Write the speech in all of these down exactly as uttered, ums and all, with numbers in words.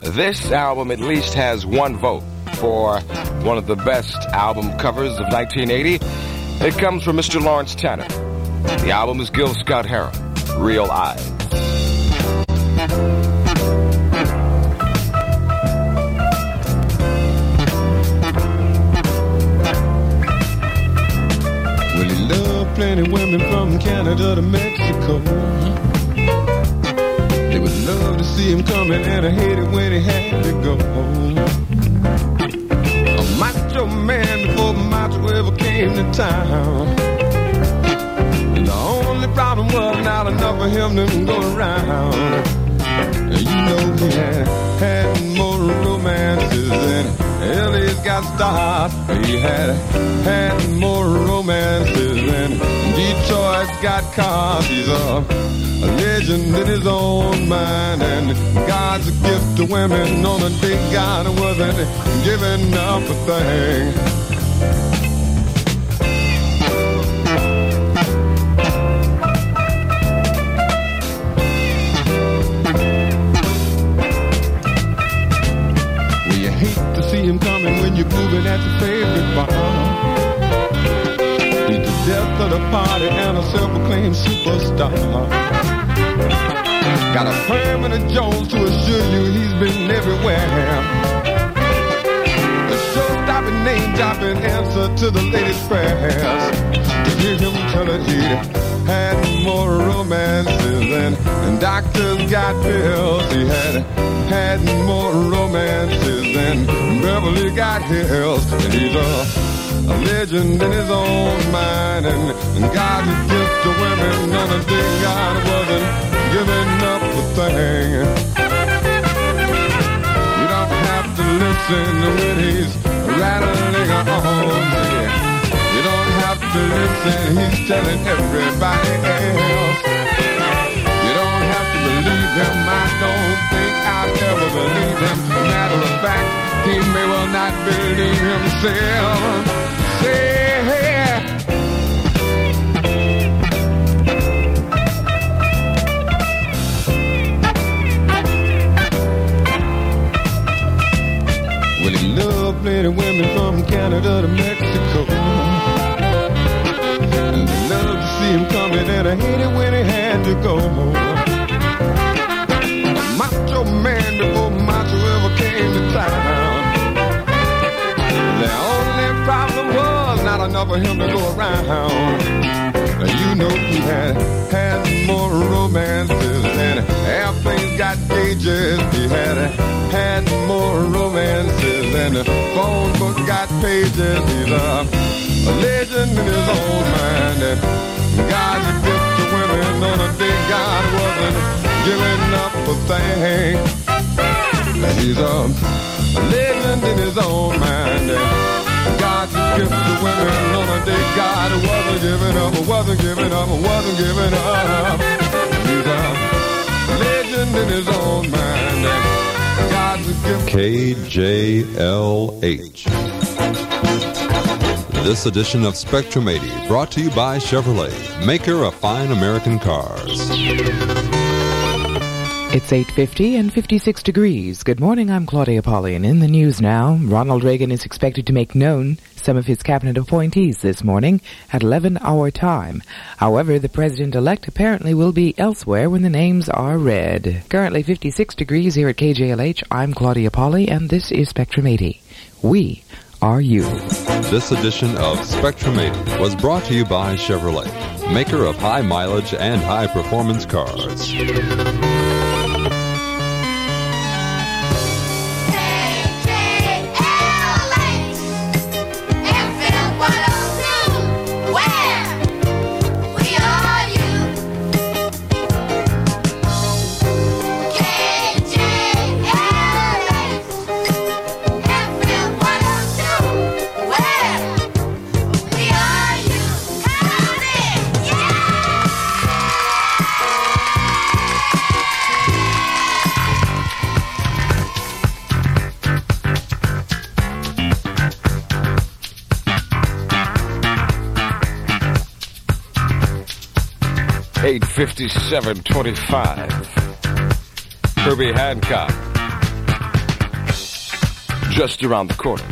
This album at least has one vote for one of the best album covers of nineteen eighty. It comes from Mister Lawrence Tanner. The album is Gil Scott-Heron, Real Eyes. Well, he loved plenty women from Canada to Mexico. They would love to see him coming, and I hated when he had to go. A macho man before macho ever came to town. The only problem was not enough for him to go around. You know he had had more romances than L A's got stars. He had had more romances than Detroit's got cars. He's a, a legend in his own mind, and God's a gift to women on a day God wasn't giving up a thing. See him coming when you're moving at your favorite bar. He's the death of the party and a self-proclaimed superstar. Got a permanent Jones to assure you he's been everywhere. The show-stopping, name-dropping answer to the latest prayers. To hear him tell it, he'd had more romances than and doctors got pills. He had had more romances than Beverly got hills. And he's a, a legend in his own mind, and, and God's a gift to women on a day God wasn't giving up a thing. You don't have to listen when he's rattling on. You don't have to listen, he's telling everybody else. You don't have to believe him, I don't think I'll ever believe him. Matter of fact, he may well not believe himself. Say, well, he loved plenty women from Canada to Mexico. And I love to see him coming, and I hated when he had to go. A macho man before macho ever came to town. The only problem was not enough for him to go around. You know he had had more romances than airplanes got gauges. He had had more romances than the phone book got pages. He's a, a legend in his own mind, and God's a gift to women on a day God wasn't giving up a thing. He's a, a legend in his own mind, and God's a gift to women on a day God wasn't giving up, wasn't giving up, wasn't giving up. He's a legend in his own mind, and God's a gift. K J L H. This edition of Spectrum eighty brought to you by Chevrolet, maker of fine American cars. It's eight fifty and fifty-six degrees. Good morning, I'm Claudia Polly, and in the news now, Ronald Reagan is expected to make known some of his cabinet appointees this morning at eleven hour time. However, the president-elect apparently will be elsewhere when the names are read. Currently fifty-six degrees here at K J L H. I'm Claudia Polly, and this is Spectrum eighty. We are you. This edition of Spectrum eighty was brought to you by Chevrolet, maker of high mileage and high performance cars. eight fifty-seven twenty-five. Herbie Hancock. just around the corner.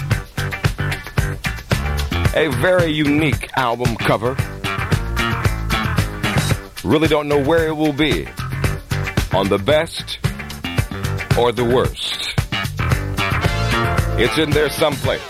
A very unique album cover. Really don't know where it will be, on the best or the worst. It's in there someplace.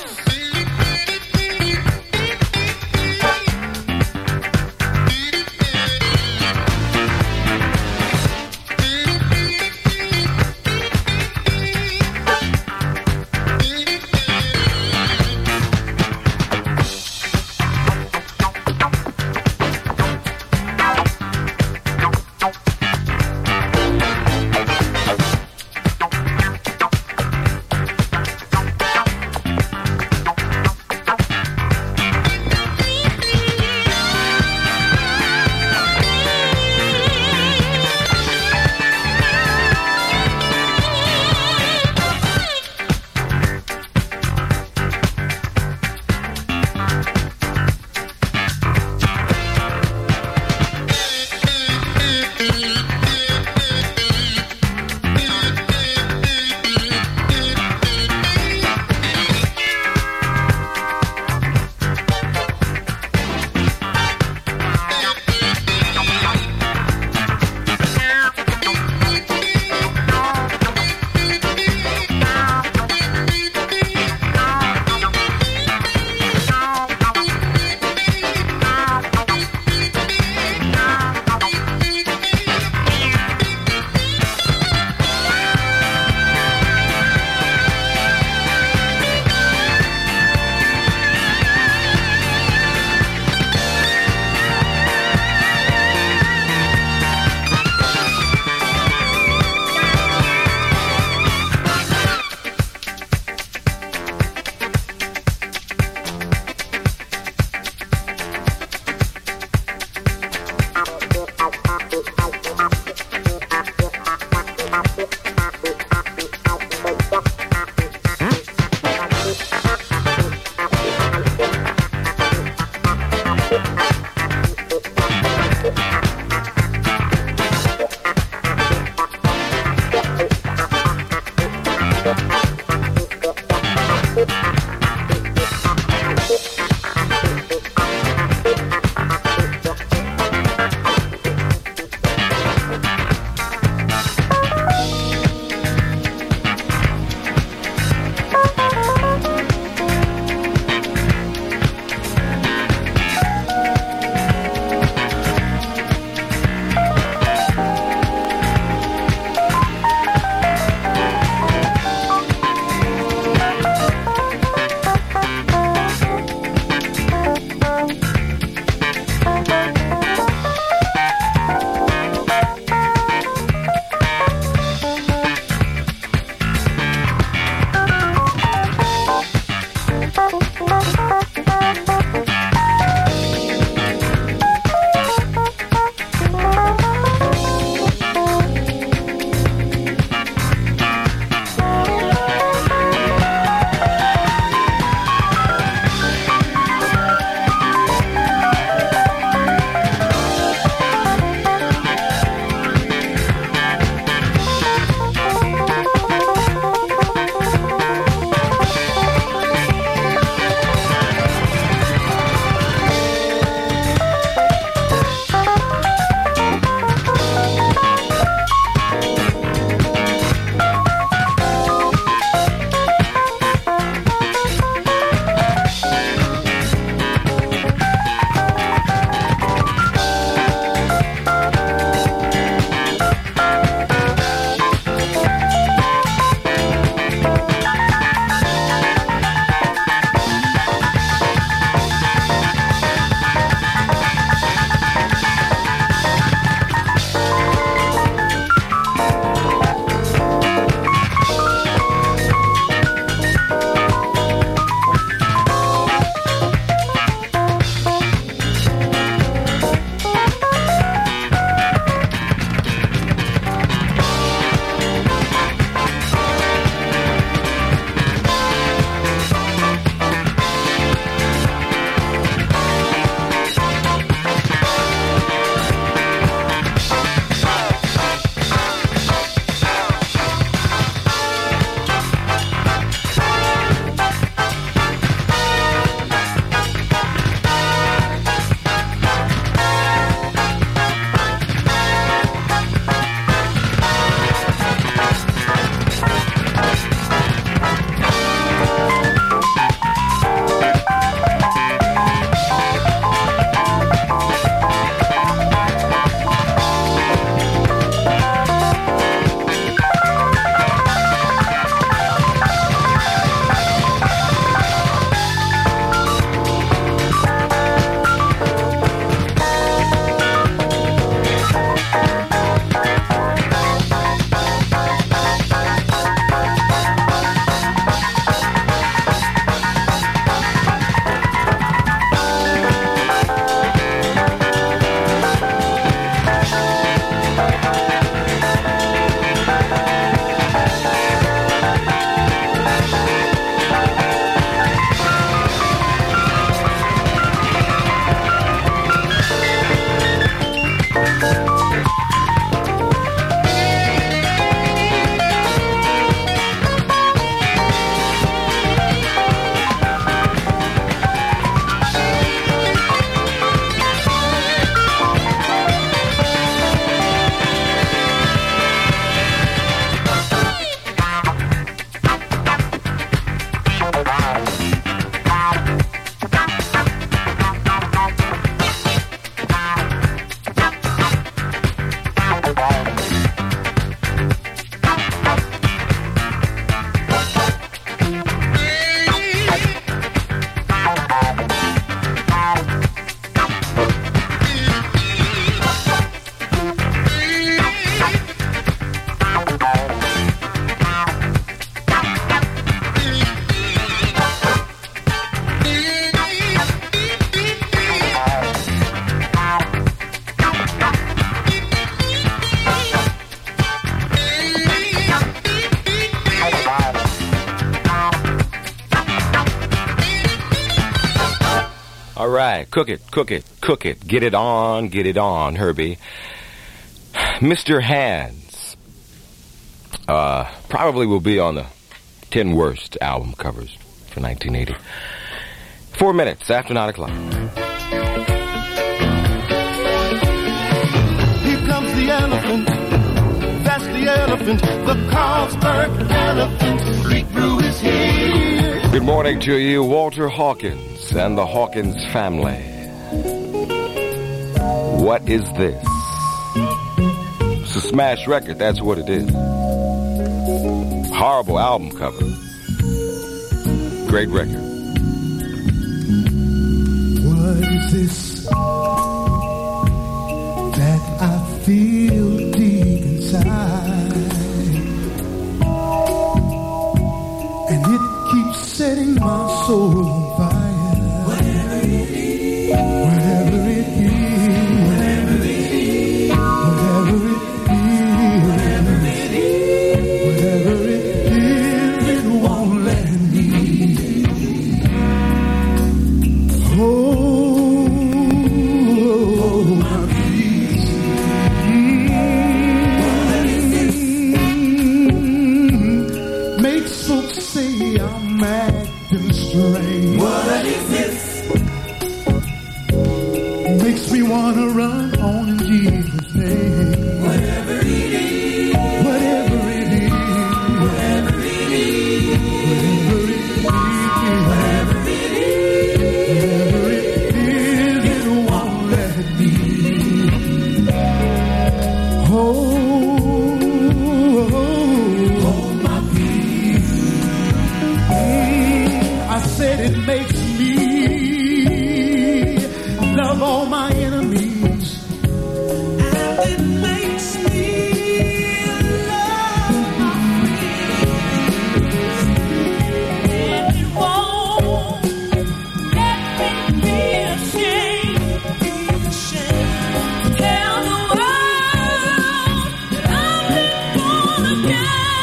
All right. Cook it, cook it, cook it. Get it on, get it on, Herbie. Mister Hands uh, probably will be on the ten worst album covers for nineteen eighty. Four minutes after nine o'clock. Here comes the elephant. That's the elephant. The Carlsberg elephant. Street brew is here. Good morning to you, Walter Hawkins and the Hawkins family. What is this? It's a smash record, that's what it is. Horrible album cover. Great record. What is this that I feel deep inside? And it keeps setting my soul on fire. Whatever it is, whatever it is, whatever it is, whatever it is, whatever it is, it won't let me. Oh, my peace. Mm-hmm. Makes folks say I'm acting strange. What is this? Makes me wanna run on in Jesus' name. Whatever it is, whatever it is, whatever it is, whatever it is, whatever it is, it won't let me. Hold, hold my peace. I said it makes me love all my enemies. And it makes me love my friends. And it won't let me be ashamed, be ashamed. Tell the world that I've been born again.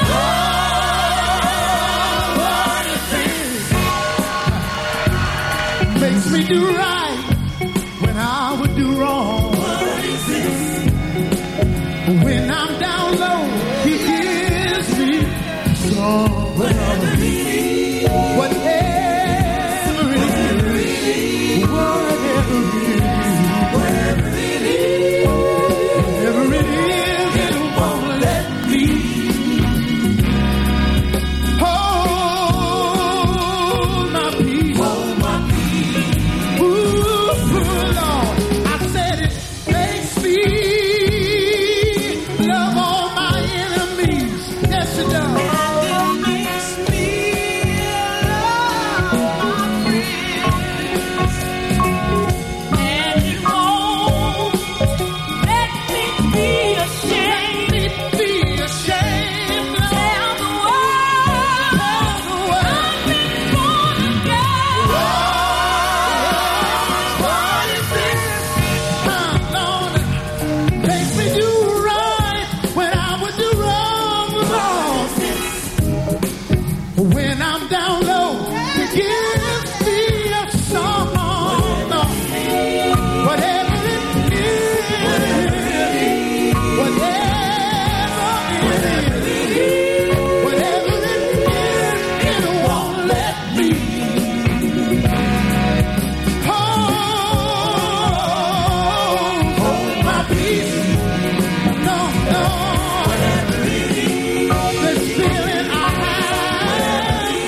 Oh, what is this? Makes me do right when I would do wrong. What is this? When I'm down low, he gives me song. Whatever it is, whatever it is, whatever it is, whatever it is, it won't let me. Hold my peace. Hold my peace. Ooh, Lord, I said it makes me love all my enemies. Yes, it does. And it makes me love my friends. And it won't let me be ashamed. Let me be ashamed. Tell the world, tell the world, I've been born again. What is this? My Lord, makes me do right when I would do wrong. Lord, when I'm down low, He gives me a song. Lord, whatever it is, whatever it is, whatever it is, it won't let me. Hold, hold my peace. No, no. This feeling I have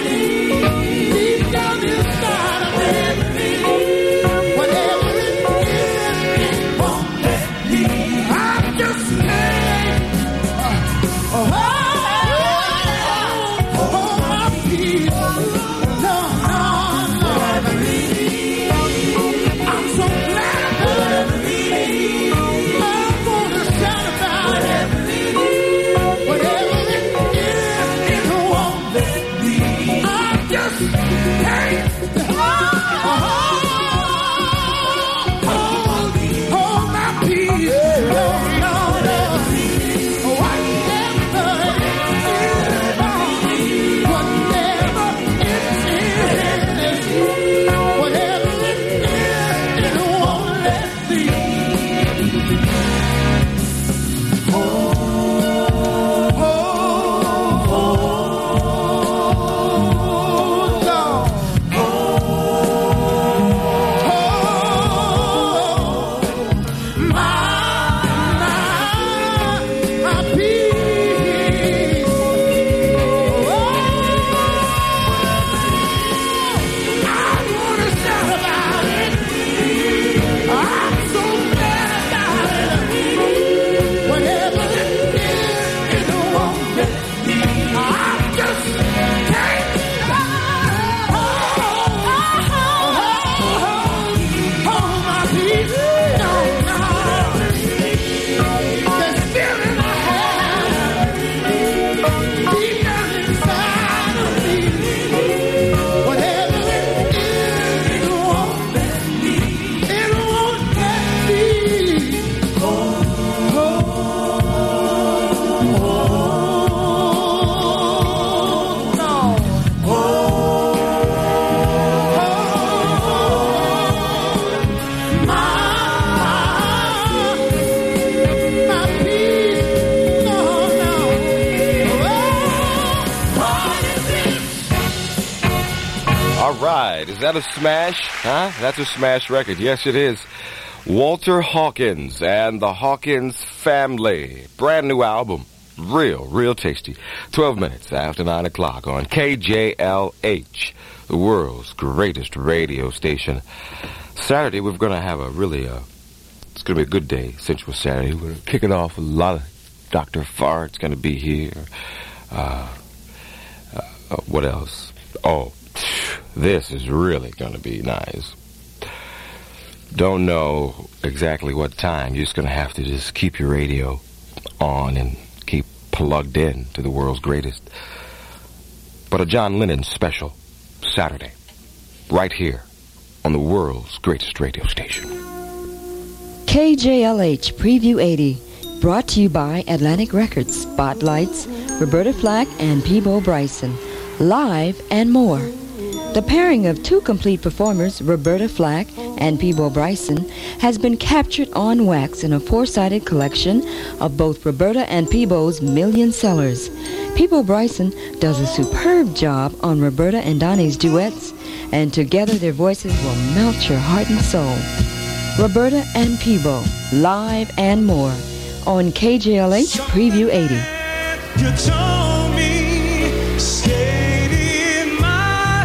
All right. Is that a smash? Huh? That's a smash record. Yes, it is. Walter Hawkins and the Hawkins Family. Brand new album. Real, real tasty. twelve minutes after nine o'clock on K J L H, the world's greatest radio station. Saturday, we're going to have a really, uh, it's going to be a good day, Sensual Saturday. We're kicking off with a lot of Doctor Fart's going to be here. Uh, uh, uh, what else? Oh, this is really going to be nice. Don't know exactly what time. You're just going to have to just keep your radio on and keep plugged in to the world's greatest. But a John Lennon special, Saturday, right here on the world's greatest radio station. K J L H Preview eighty, brought to you by Atlantic Records, Spotlights, Roberta Flack and Peabo Bryson, live and more. The pairing of two complete performers, Roberta Flack and Peabo Bryson, has been captured on wax in a four-sided collection of both Roberta and Peabo's million sellers. Peabo Bryson does a superb job on Roberta and Donnie's duets, and together their voices will melt your heart and soul. Roberta and Peabo, live and more, on K J L H Preview eighty. You told me, stayed in my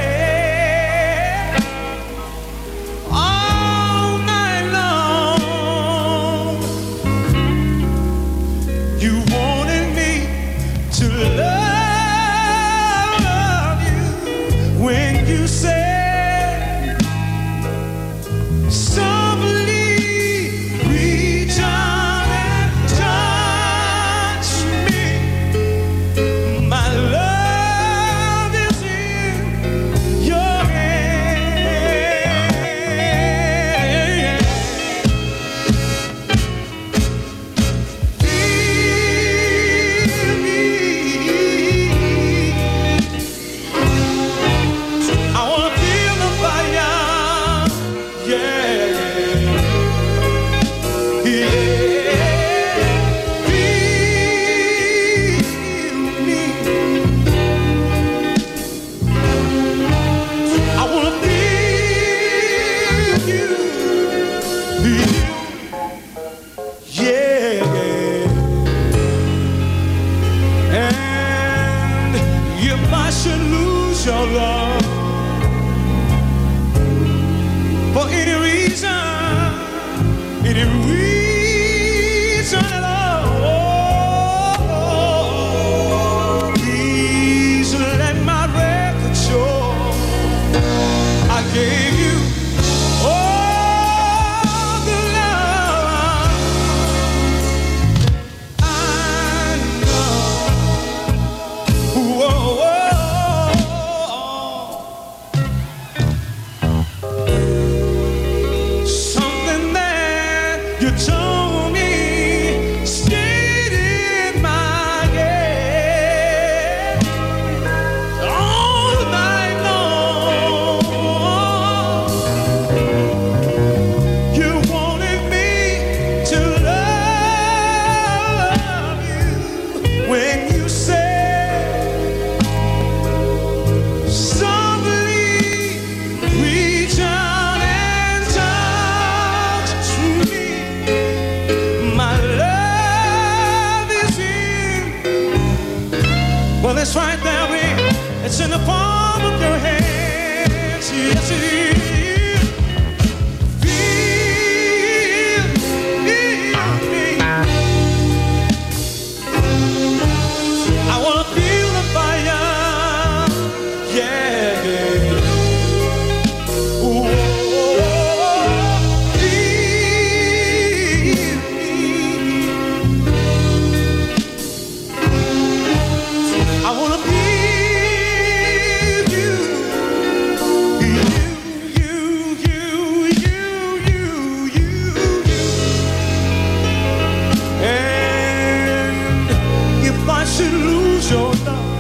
head all night long. You wanted me to love you when you said, softly reach out and touch me. My love is in your hand. Feel me. I wanna feel the fire. Yeah. Yeah. Feel me. I wanna feel you. Yeah. And if I should lose your love for any reason, any reason at all, please let my record show I gave you all the love I know. Whoa, something that you told me stayed in my head all night long. You wanted me to love you when you said, softly reach out and touch me. My love is in. Well, it's right there, baby. It's in the palm of your hands. Yes, it is. Feel, feel me. I wanna feel the fire. Yeah, yeah. Ooh, feel me. I wanna feel you. You, you, you, you, you, you, you. And if I should lose your love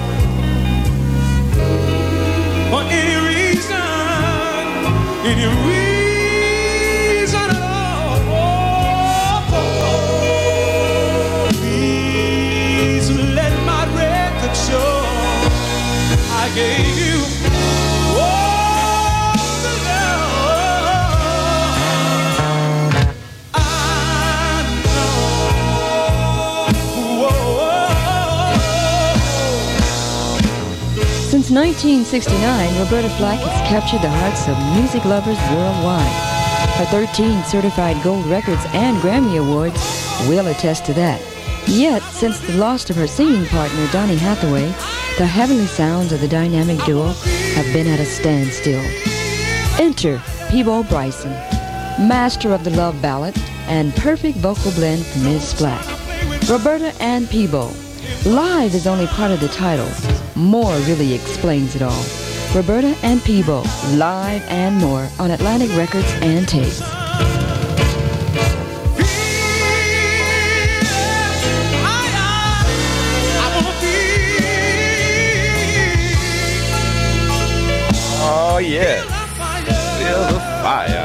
for any reason, any reason at all, please let my record show I gave you all nineteen sixty-nine, Roberta Flack has captured the hearts of music lovers worldwide. Her thirteen certified gold records and Grammy Awards will attest to that. Yet, since the loss of her singing partner, Donny Hathaway, the heavenly sounds of the dynamic duo have been at a standstill. Enter Peabo Bryson, master of the love ballad and perfect vocal blend for Miz Flack. Roberta and Peabo. Live is only part of the title. More really explains it all. Roberta and Peabo, live and more on Atlantic Records and Tapes. Oh, yes. Feel the fire.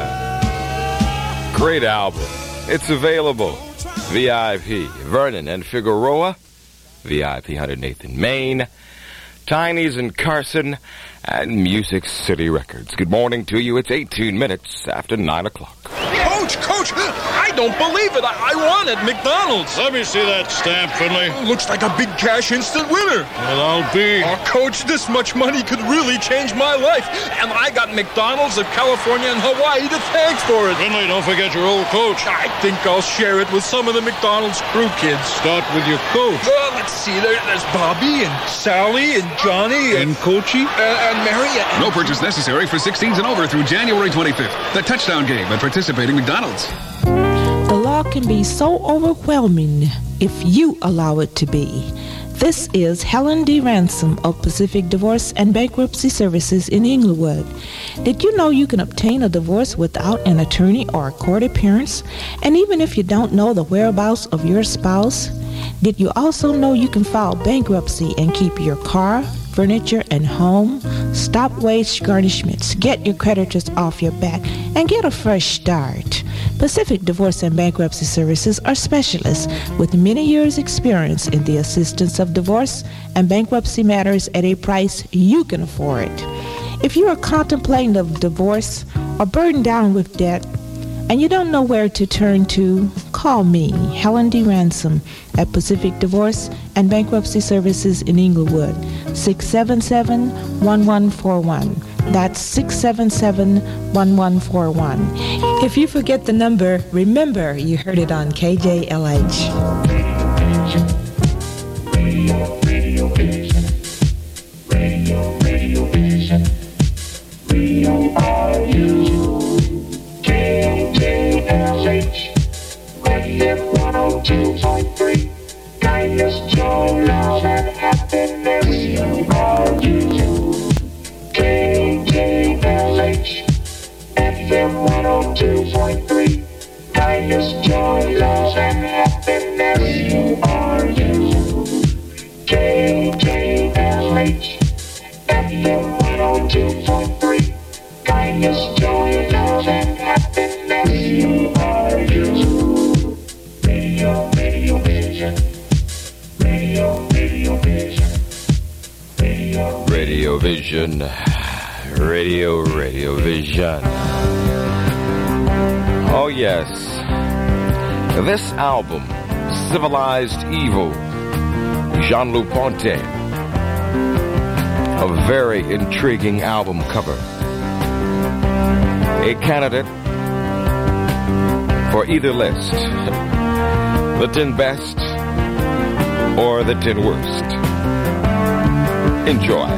Great album. It's available. V I P, Vernon and Figueroa. V I P, one oh eighth in Maine. Tiny's in Carson. And Music City Records. Good morning to you. It's eighteen minutes after nine o'clock. Coach, Coach, I don't believe it. I, I won at McDonald's. Let me see that stamp, Finley. Looks like a big cash instant winner. Well, I'll be. Oh, Coach, this much money could really change my life. And I got McDonald's of California and Hawaii to thank for it. Finley, don't forget your old coach. I think I'll share it with some of the McDonald's crew kids. Start with your coach. Well, let's see. There, there's Bobby and Sally and Johnny and, And Coachy. and, and Mary. And, No purchase necessary for sixteens and over through January twenty-fifth. The Touchdown Game at participating McDonald's. The law can be so overwhelming if you allow it to be. This is Helen D. Ransom of Pacific Divorce and Bankruptcy Services in Inglewood. Did you know you can obtain a divorce without an attorney or a court appearance? And even if you don't know the whereabouts of your spouse? Did you also know you can file bankruptcy and keep your car, furniture, and home? Stop wage garnishments, get your creditors off your back, and get a fresh start. Pacific Divorce and Bankruptcy Services are specialists with many years' experience in the assistance of divorce and bankruptcy matters at a price you can afford. If you are contemplating a divorce or burdened down with debt, and you don't know where to turn to, call me, Helen D. Ransom, at Pacific Divorce and Bankruptcy Services in Inglewood, six seven seven, one one four one. That's six seven seven, one one four one. If you forget the number, remember you heard it on K J L H. Radio, radio, vision. Radio, radio, vision. We are you. K J L H. Radio one oh two point three. Kindness, joy, love, and happiness. We are you. K J L H. F M one oh two point three. Kindness, joy, love, and happiness. We are you. K J L H. F M one oh two point three. Kindness, joy, love, and happiness. We are you. Radio, radio, vision. Radio, radio, vision. Radio, Radio Vision. Radio, Radio Vision. Oh, yes. This album, Civilized Evil, Jean-Luc Ponty. A very intriguing album cover. A candidate for either list. The ten best or the ten worst. Enjoy.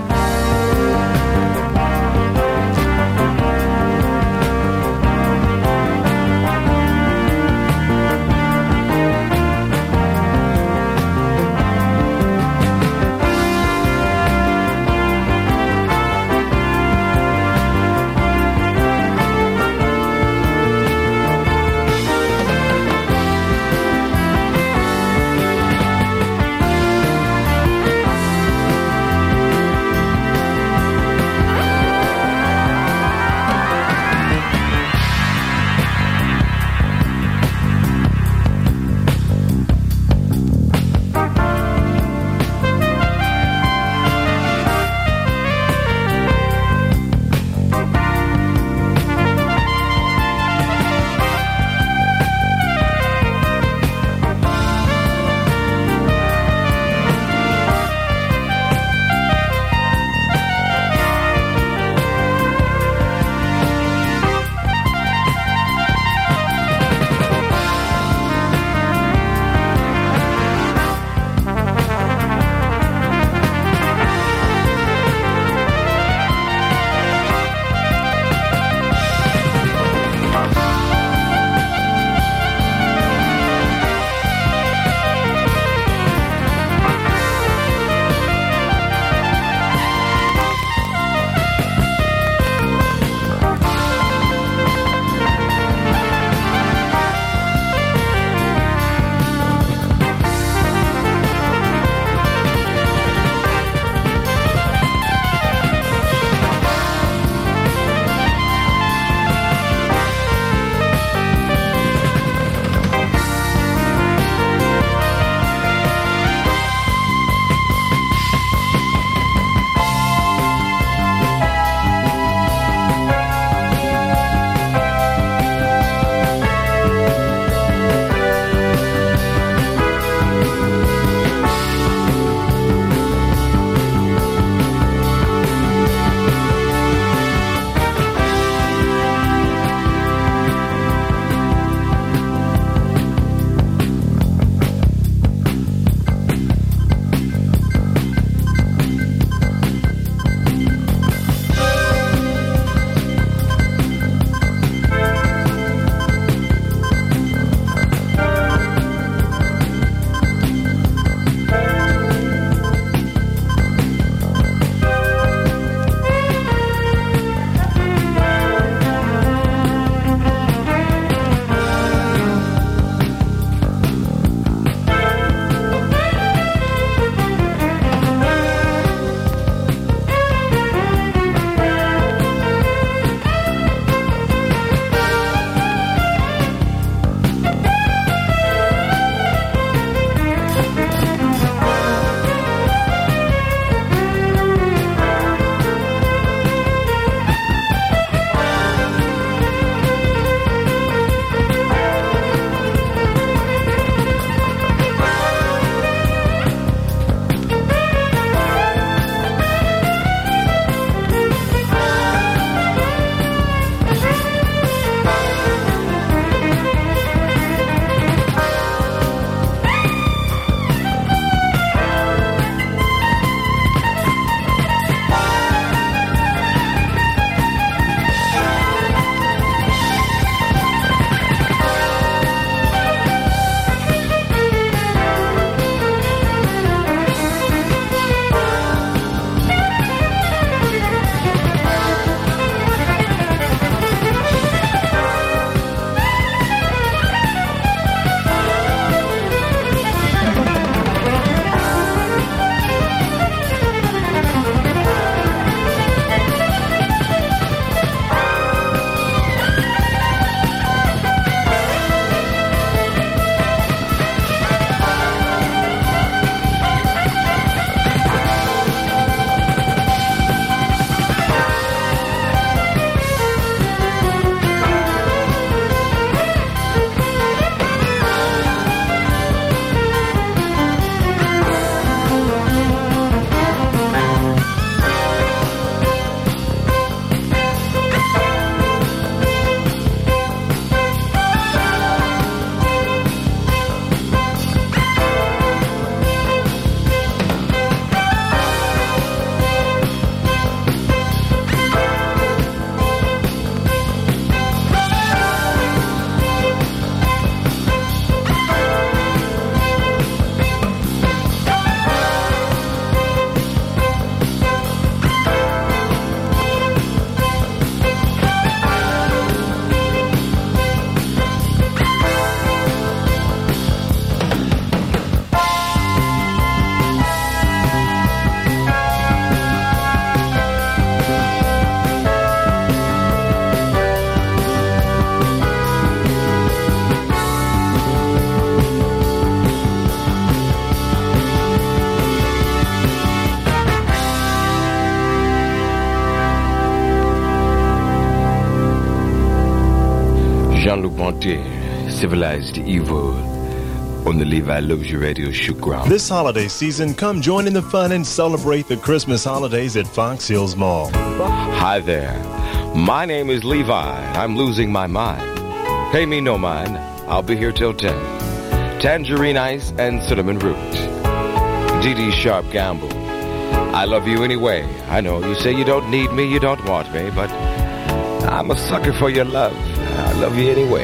Jean-Luc Montier, Civilized Evil, on the Levi Loves You Radio shoot ground. This holiday season, come join in the fun and celebrate the Christmas holidays at Fox Hills Mall. Hi there. My name is Levi. I'm losing my mind. Pay me no mind. I'll be here till ten. Tangerine ice and cinnamon root. D D Sharp Gamble. I love you anyway. I know you say you don't need me, you don't want me, but I'm a sucker for your love. I love you anyway.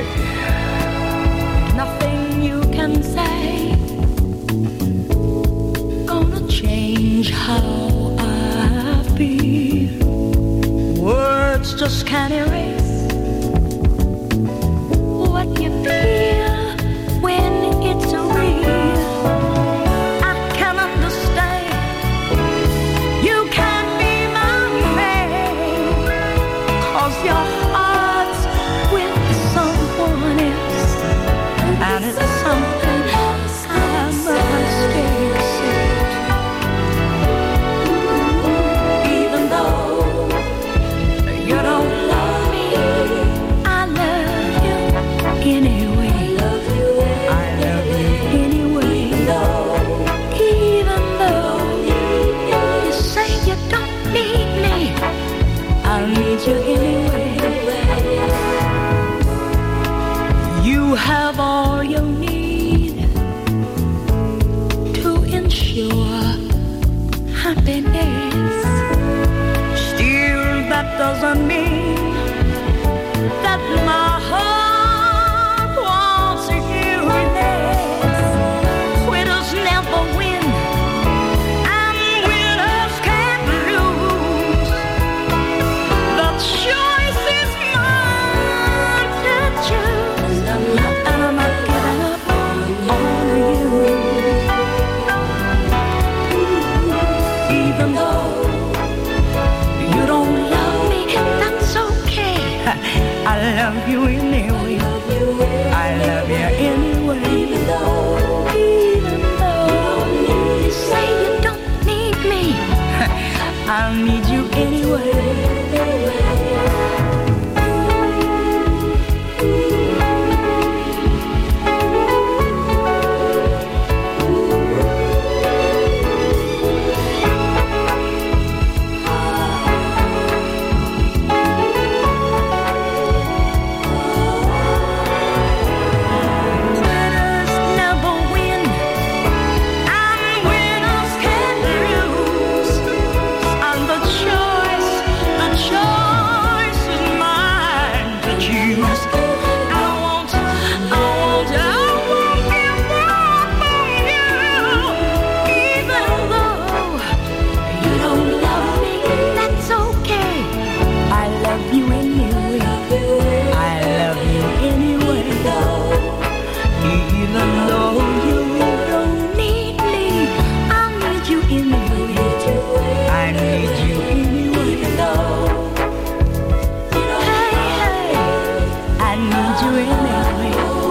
Nothing you can say gonna change how I feel. Words just can't erase what you feel when it's real. I can understand you can't be my man, 'cause your heart's with someone else, and it's something I must accept. Even though you don't love me, I love you anyway. I love you anyway. Even though you say you don't need me, I'll need you anyway. You have all you need to ensure happiness. Still, that doesn't mean that my heart wants you less. Quitters never win, and winners can't lose. The choice is mine to choose, and I'm not giving up on you. Even though you don't love me, that's okay. I love you anyway. I love you anyway. Even though, even though you say you don't need me, I'll need you anyway. Winners never win, and winners can't lose. And the choice, the choice is mine to choose. I won't, I won't, I won't give up on you. Even though you don't love me, that's okay. I love you anyway. I love you anyway. Even though you don't need me, I'll need you anyway. I need you anyway. Hey, hey, I need you anyway.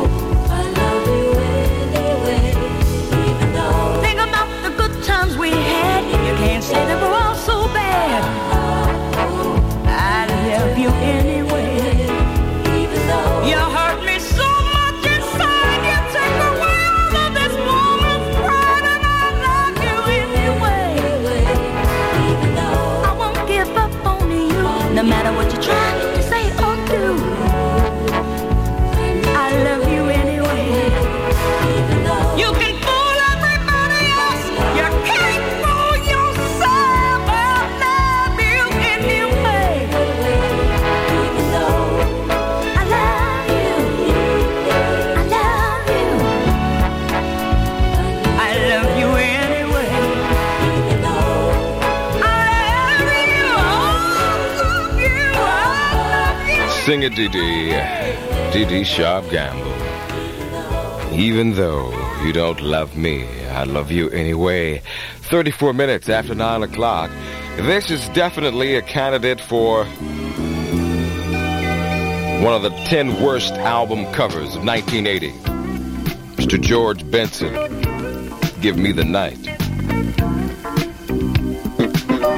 Think about the good times we had. You can't say they were all so bad. I love you anyway. You hurt me so much inside, you take away all of this moment's pride, and I love you anyway. I won't give up on you, no matter what you try to say or do. I love you anyway. You can fool everybody else, you can't fool yourself. I love you anyway. I love you. I love you. I love you anyway. I love you. I love you. I love you. Sing it, D D. D D Sharp Gamble. Even though you don't love me, I love you anyway. thirty-four minutes after nine o'clock. This is definitely a candidate for one of the ten worst album covers of nineteen eighty. Mister George Benson, Give Me the Night.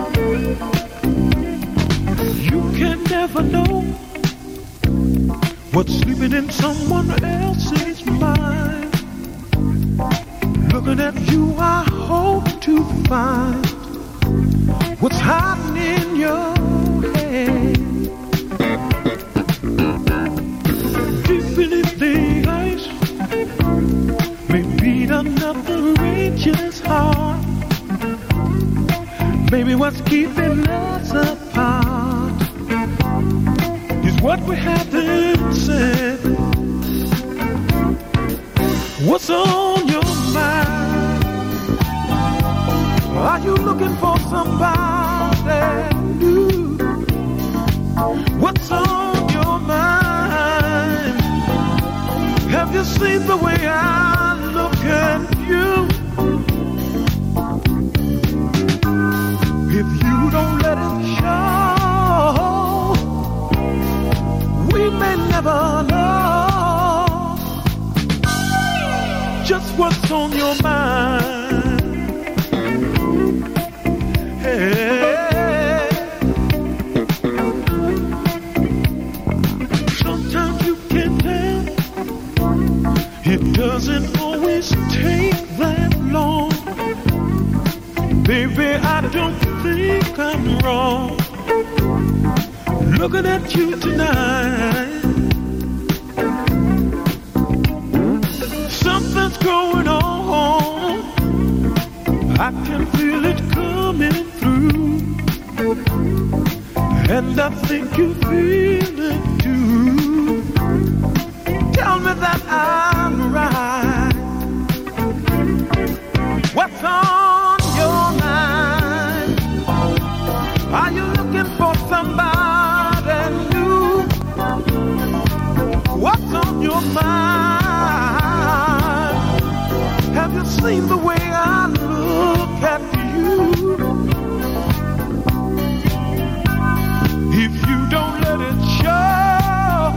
You can never know what's sleeping in someone else's mind. Looking at you, I hope to find what's hiding in your head. Deep beneath the ice, may beat another angel's heart. Maybe what's keeping us apart is what we haven't said. What's on your mind? Are you looking for somebody new? What's on your mind? Have you seen the way I look at you? If you don't let it show, we may never know just what's on your mind. Hey. Sometimes you can tell, it doesn't always take that long. Baby, I don't think I'm wrong looking at you tonight. Something's going on, I can feel it coming through, and I think you feel it too. Tell me that I'm right. What's on your mind? Are you looking for somebody new? What's on your mind? Have you seen the way I look at you? If you don't let it show,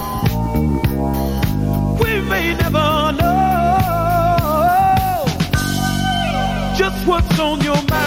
we may never know just what's on your mind.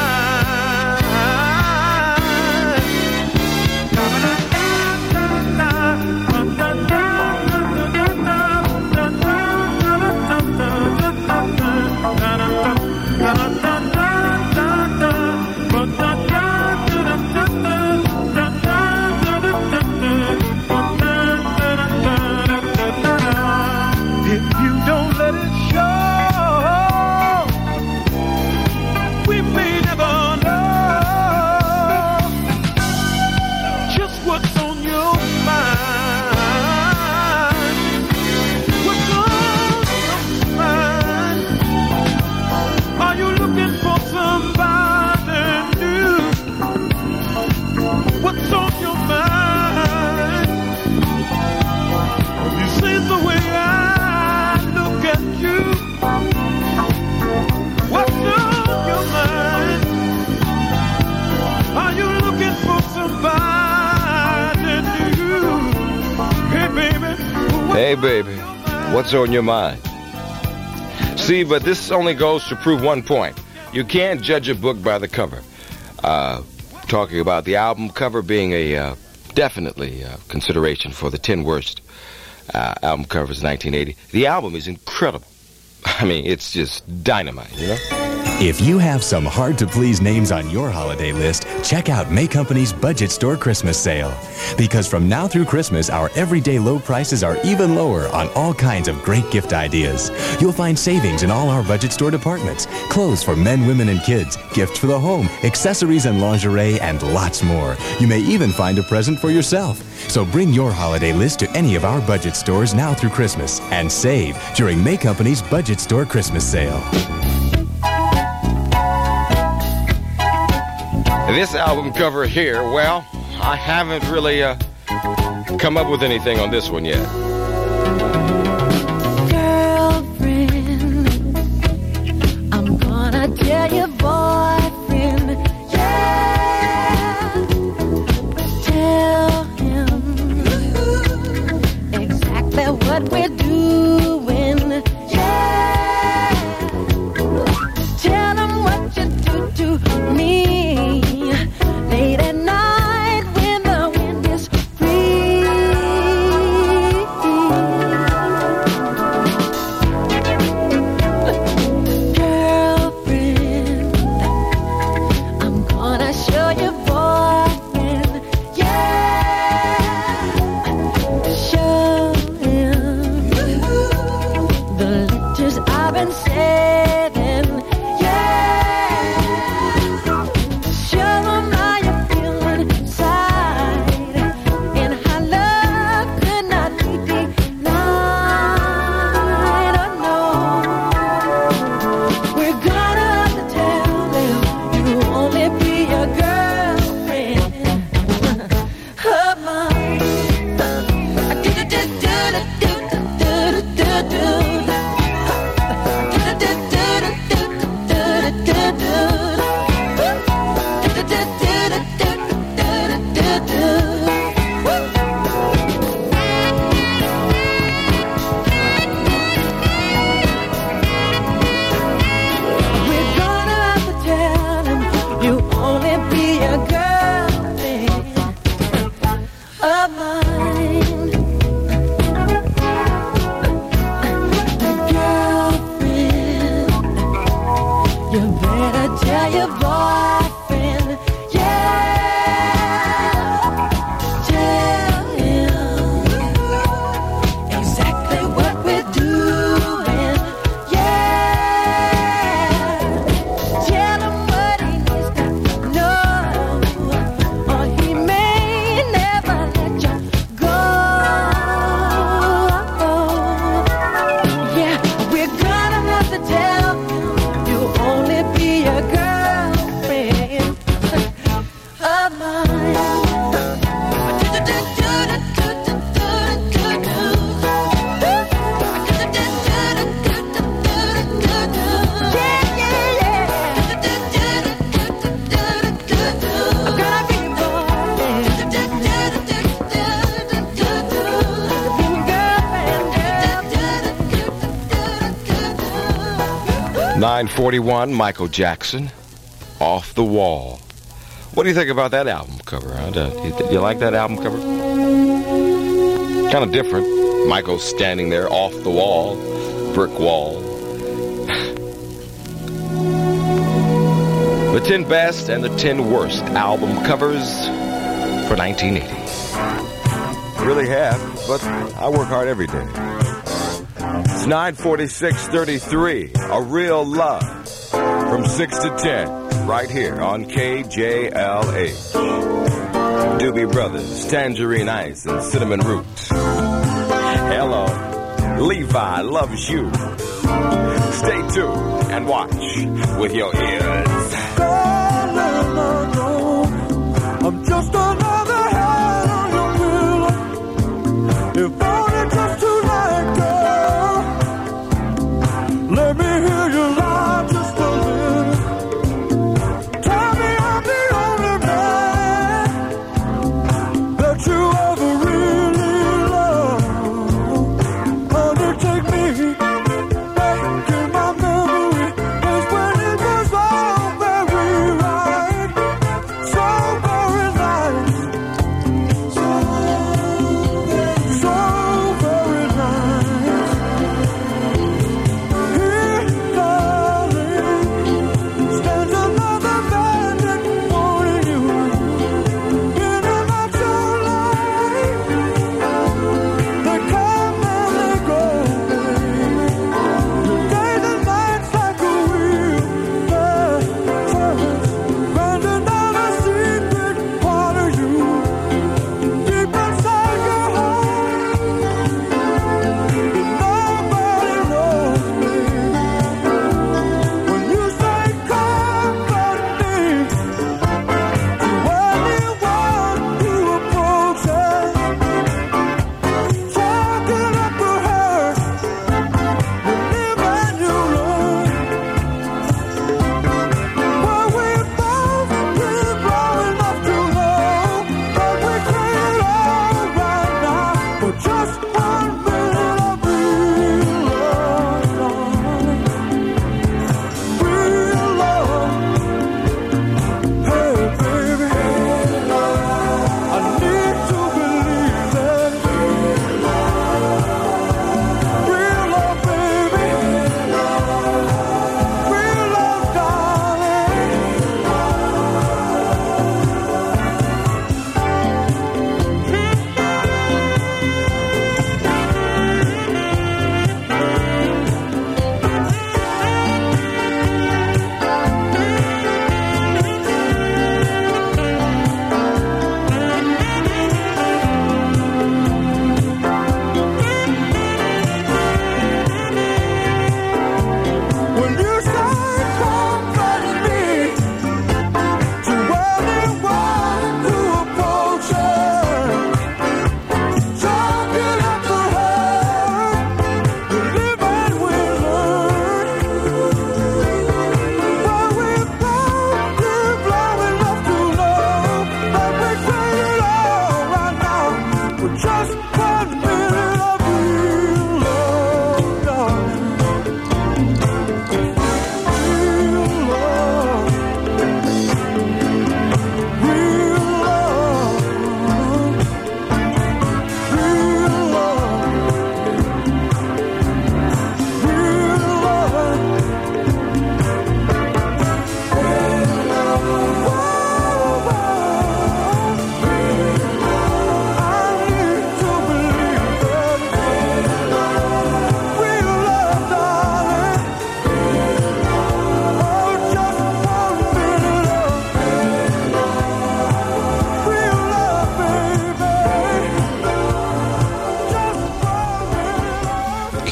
If you don't let it show, we may never know just what's on your mind. What's on your mind? Are you looking for somebody new? What's on your mind? Have you seen the way I look at you? What's on your mind? Are you looking for somebody new? Hey baby, Hey, baby, what's on your mind? See, but this only goes to prove one point. You can't judge a book by the cover. Uh, talking about the album cover being a uh, definitely uh, consideration for the ten worst uh, album covers of nineteen eighty. The album is incredible. I mean, it's just dynamite, you know? If you have some hard-to-please names on your holiday list, check out May Company's Budget Store Christmas Sale. Because from now through Christmas, our everyday low prices are even lower on all kinds of great gift ideas. You'll find savings in all our Budget Store departments. Clothes for men, women, and kids, gifts for the home, accessories and lingerie, and lots more. You may even find a present for yourself. So bring your holiday list to any of our Budget Stores now through Christmas and save during May Company's Budget Store Christmas Sale. This album cover here, well, I haven't really uh, come up with anything on this one yet. Girlfriend, I'm gonna tell your boyfriend, yeah. Tell him exactly what we're doing, yeah. Tell him what you do to me. Late at night when the wind is free. nine forty-one, Michael Jackson, Off the Wall. What do you think about that album cover? Huh? Do you, do you like that album cover? Kind of different. Michael standing there off the wall, brick wall. The ten best and the ten worst album covers for nineteen eighty. Really have, but I work hard every day. It's nine forty-six thirty-three, A Real Love, from six to ten, right here on K J L H. Doobie Brothers, Tangerine Ice, and Cinnamon Root. Hello, Levi loves you. Stay tuned and watch with your ears. I'm just another head on your pillow. If only just tonight, girl. Let me hear you lie just a little. Tell me I'm the only man that you ever really loved. Undertake me back in my memory. That's when it was all very right. So very nice.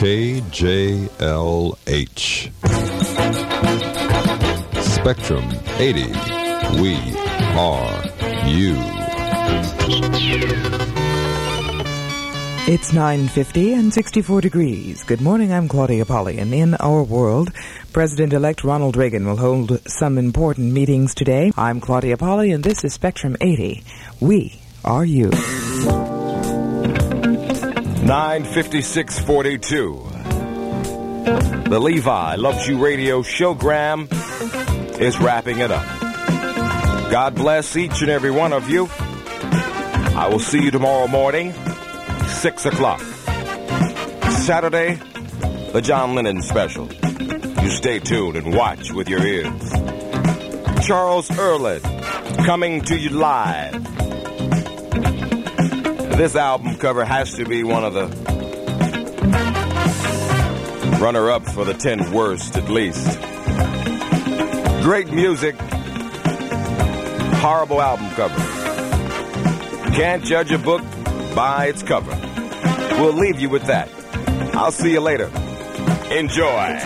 K J L H. Spectrum eighty. We are you. It's nine fifty and sixty-four degrees. Good morning, I'm Claudia Polly, and in our world, President-elect Ronald Reagan will hold some important meetings today. I'm Claudia Polly, and this is Spectrum eighty. We are you. nine fifty-six forty-two. The Levi Loves You Radio showgram is wrapping it up. God bless each and every one of you. I will see you tomorrow morning, six o'clock. Saturday, the John Lennon special. You stay tuned and watch with your ears. Charles Early, coming to you live. This album cover has to be one of the runner-ups for the ten worst, at least. Great music, horrible album cover. Can't judge a book by its cover. We'll leave you with that. I'll see you later. Enjoy.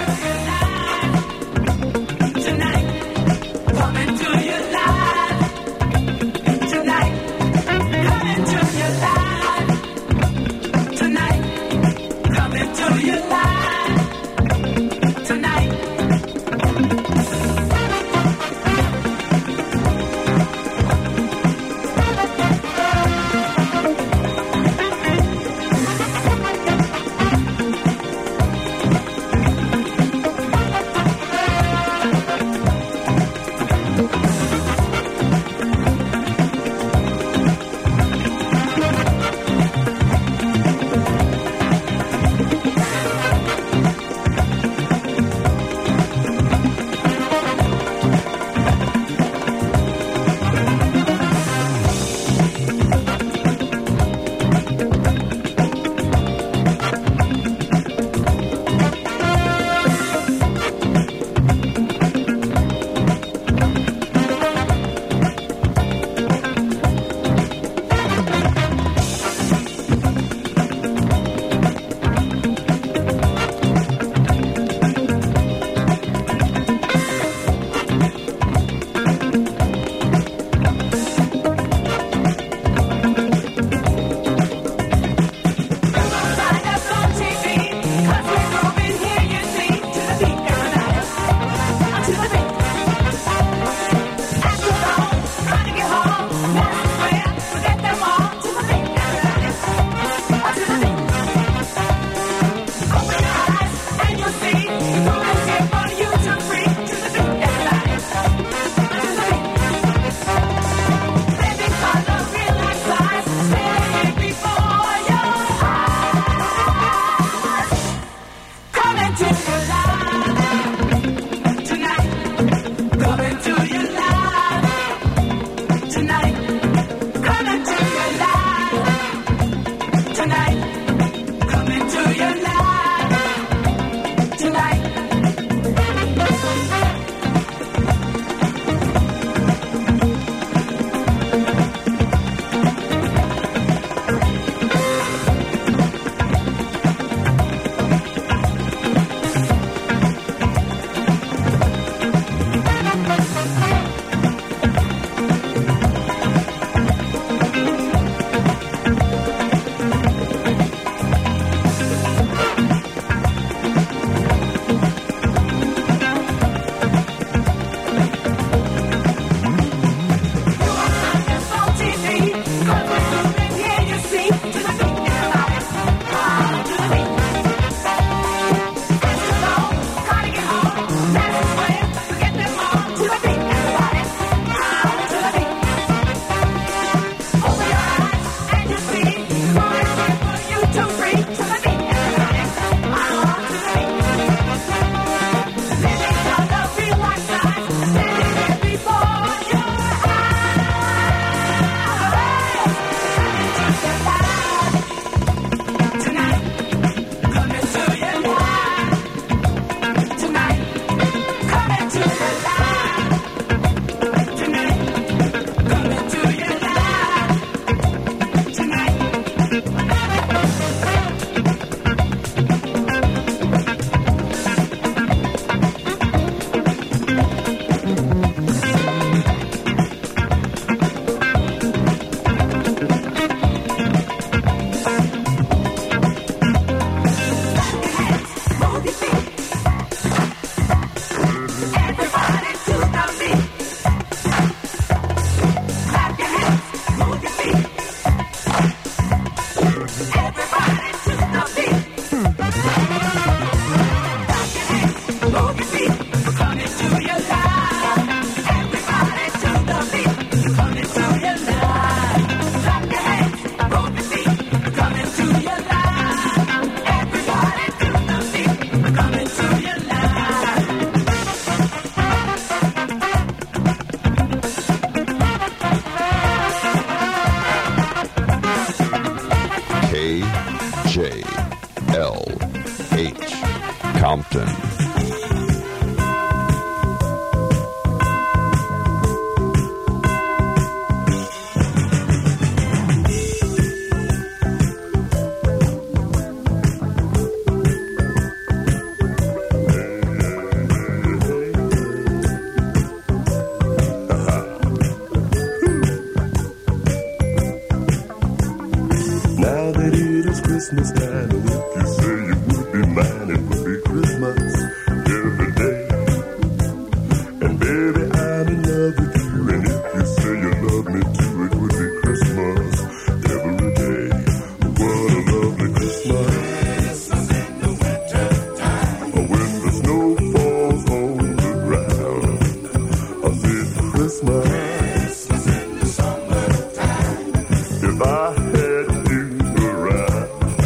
Compton. Now that it is Christmas time, and if you say you would be mine, it would be Christmas every day. And baby, I'm in love with you, and if you say you love me too, it would be Christmas every day. What a lovely Christmas. Christmas in the winter time. When the snow falls on the ground. I said Christmas. Christmas in the summertime. If I had you around.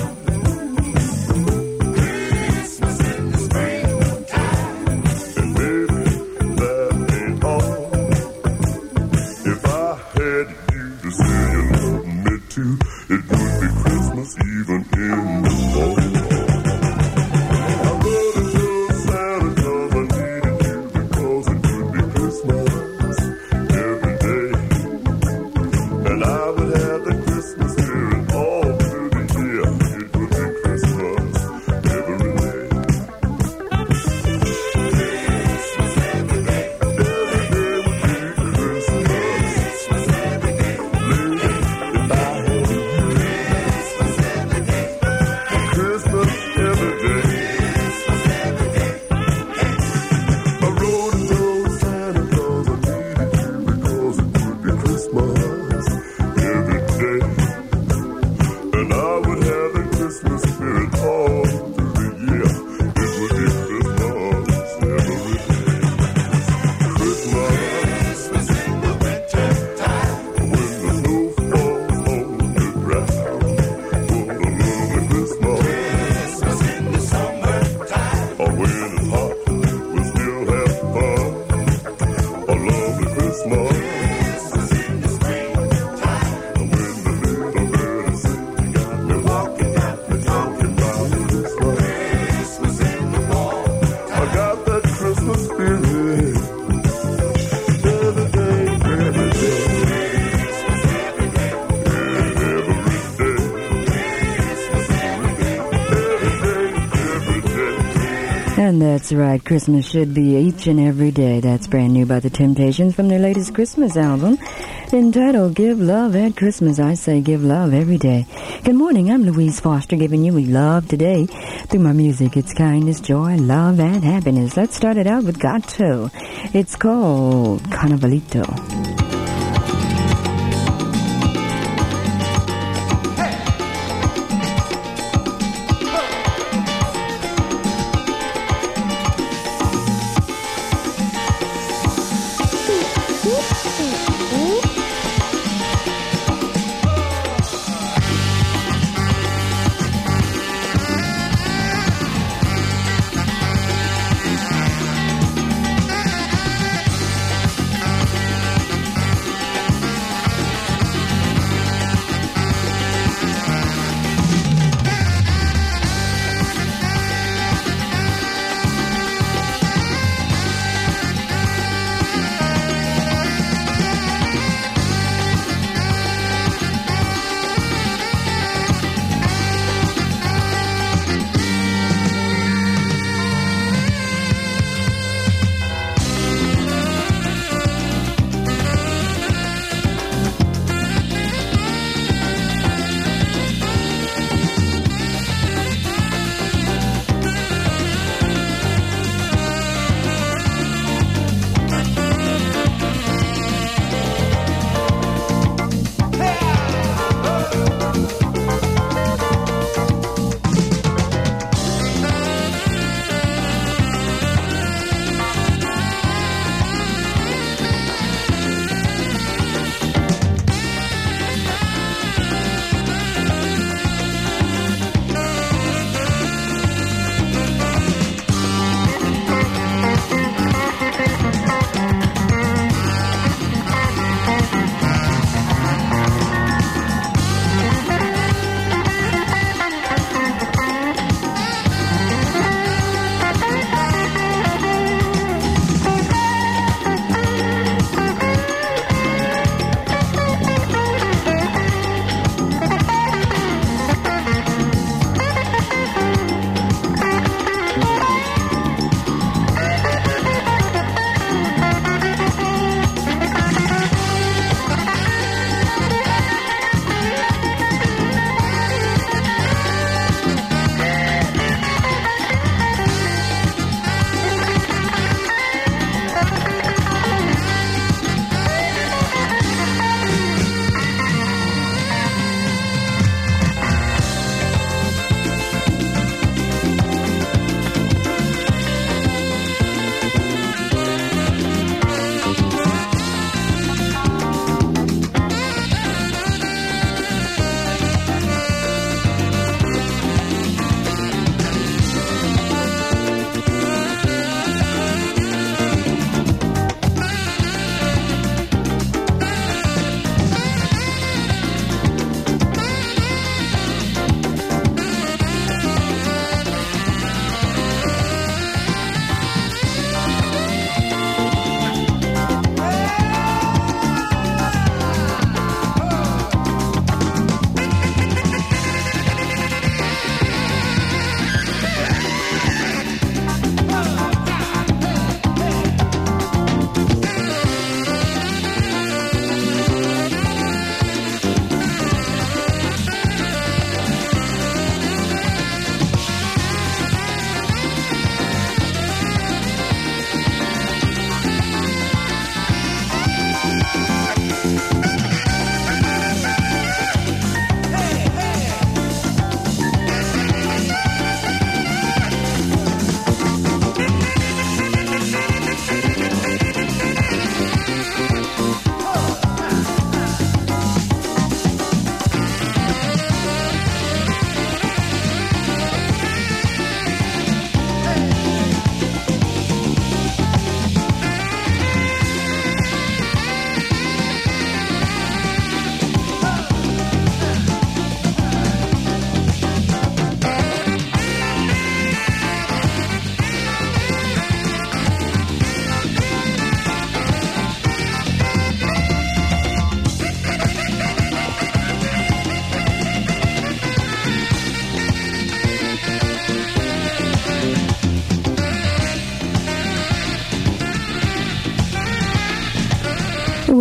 Christmas in the springtime. And baby, that ain't all. If I had you to say you love me too, it would be Christmas even in the fall. I wrote it to Santa Claus, I needed you because it would be Christmas every day. And I would have the Christmas spirit all through the year. It would be Christmas every day. Christmas every day. Every day would be Christmas. Christmas every day. Lady, if I had you. Christmas every day. Christmas every day. Christmas every day. I wrote it to Santa Claus, I needed you because it would be Christmas every day. And I would have the Christmas spirit all through the year. It would be Christmas every day. Christmas in the winter time. When the snow falls on the ground. What a lovely Christmas. Christmas in the summertime. Or when it's hot, we still have fun. A lovely Christmas. Christmas in the springtime. When the little bird sings, got me walking, got me talking about Christmas. Christmas in the fall. I got that Christmas spirit. Every day, every day. Christmas every day. Every day. Christmas every day. Every day, every day. And that's right, Christmas should be each and every day. That's brand new by The Temptations from their latest Christmas album entitled Give Love at Christmas. I say give love every day. Good morning, I'm Louise Foster, giving you love today through my music. It's kindness, joy, love, and happiness. Let's start it out with Gato. It's called Carnavalito.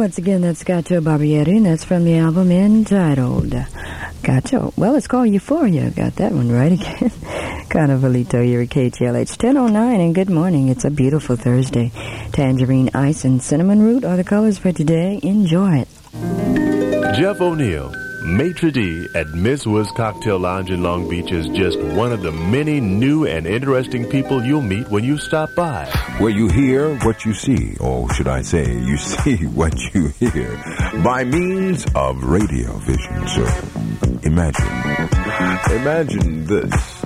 once again, that's Gato Barbieri, and that's from the album entitled Gato. Well, it's called Euphoria. Got that one right again. Carnivalito here at K G L H ten oh nine, and good morning. It's a beautiful Thursday. Tangerine ice and cinnamon root are the colors for today. Enjoy it. Jeff O'Neill, maitre d' at Miss Wood's Cocktail Lounge in Long Beach, is just one of the many new and interesting people you'll meet when you stop by. Where you hear what you see, or should I say, you see what you hear, by means of radio vision. So, imagine, imagine this.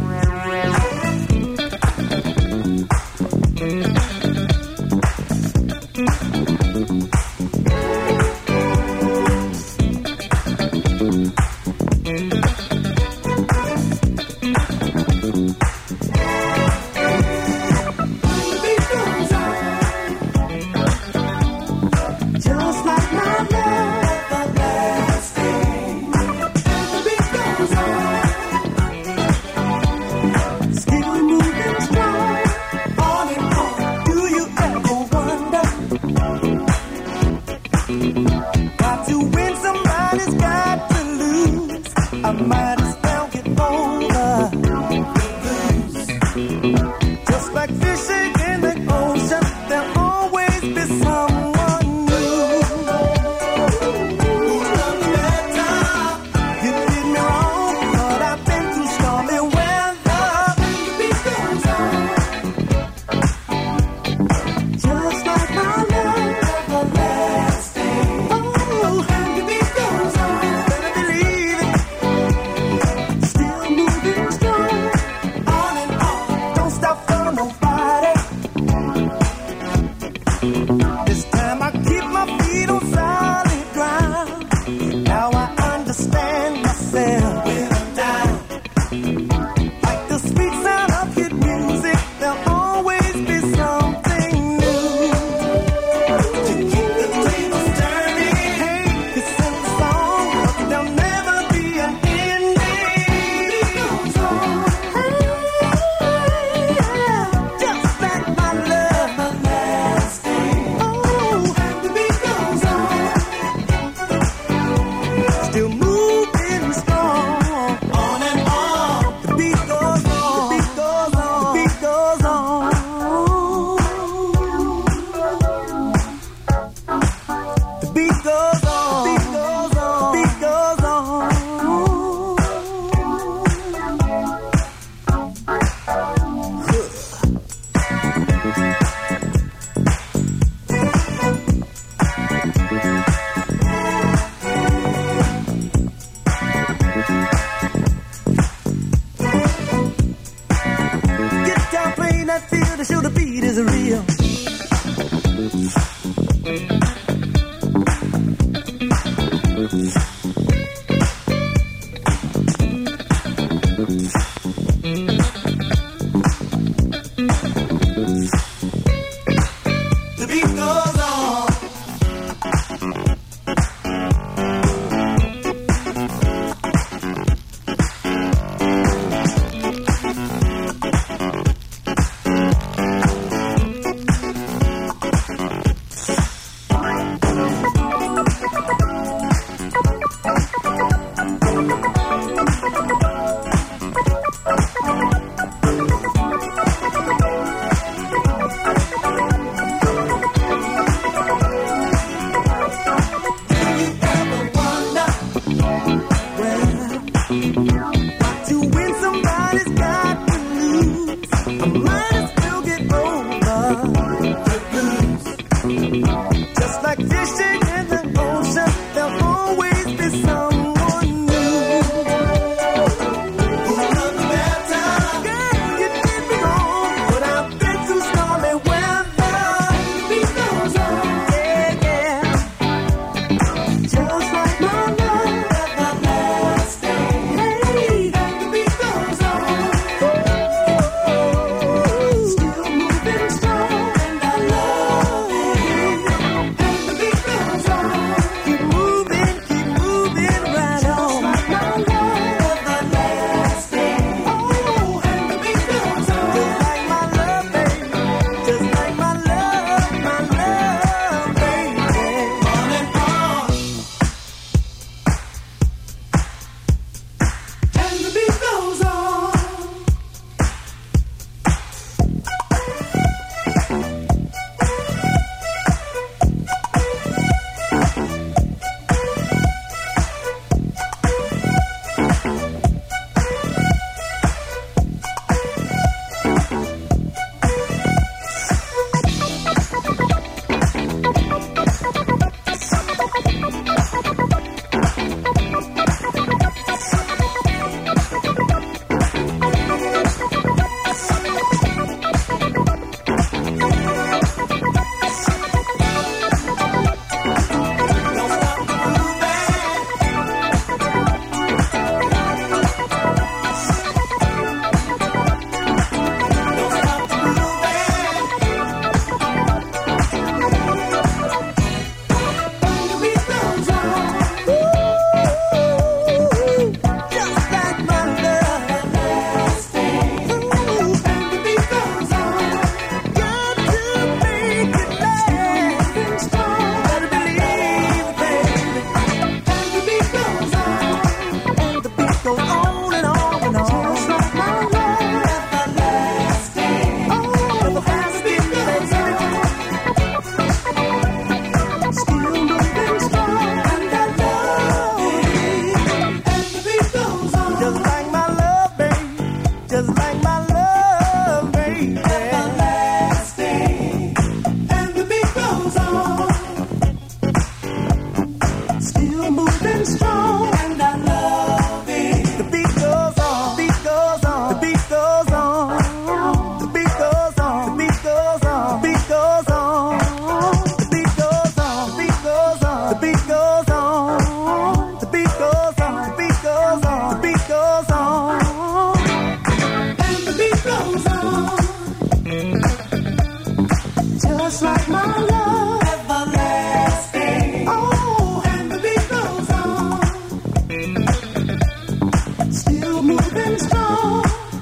still moving strong.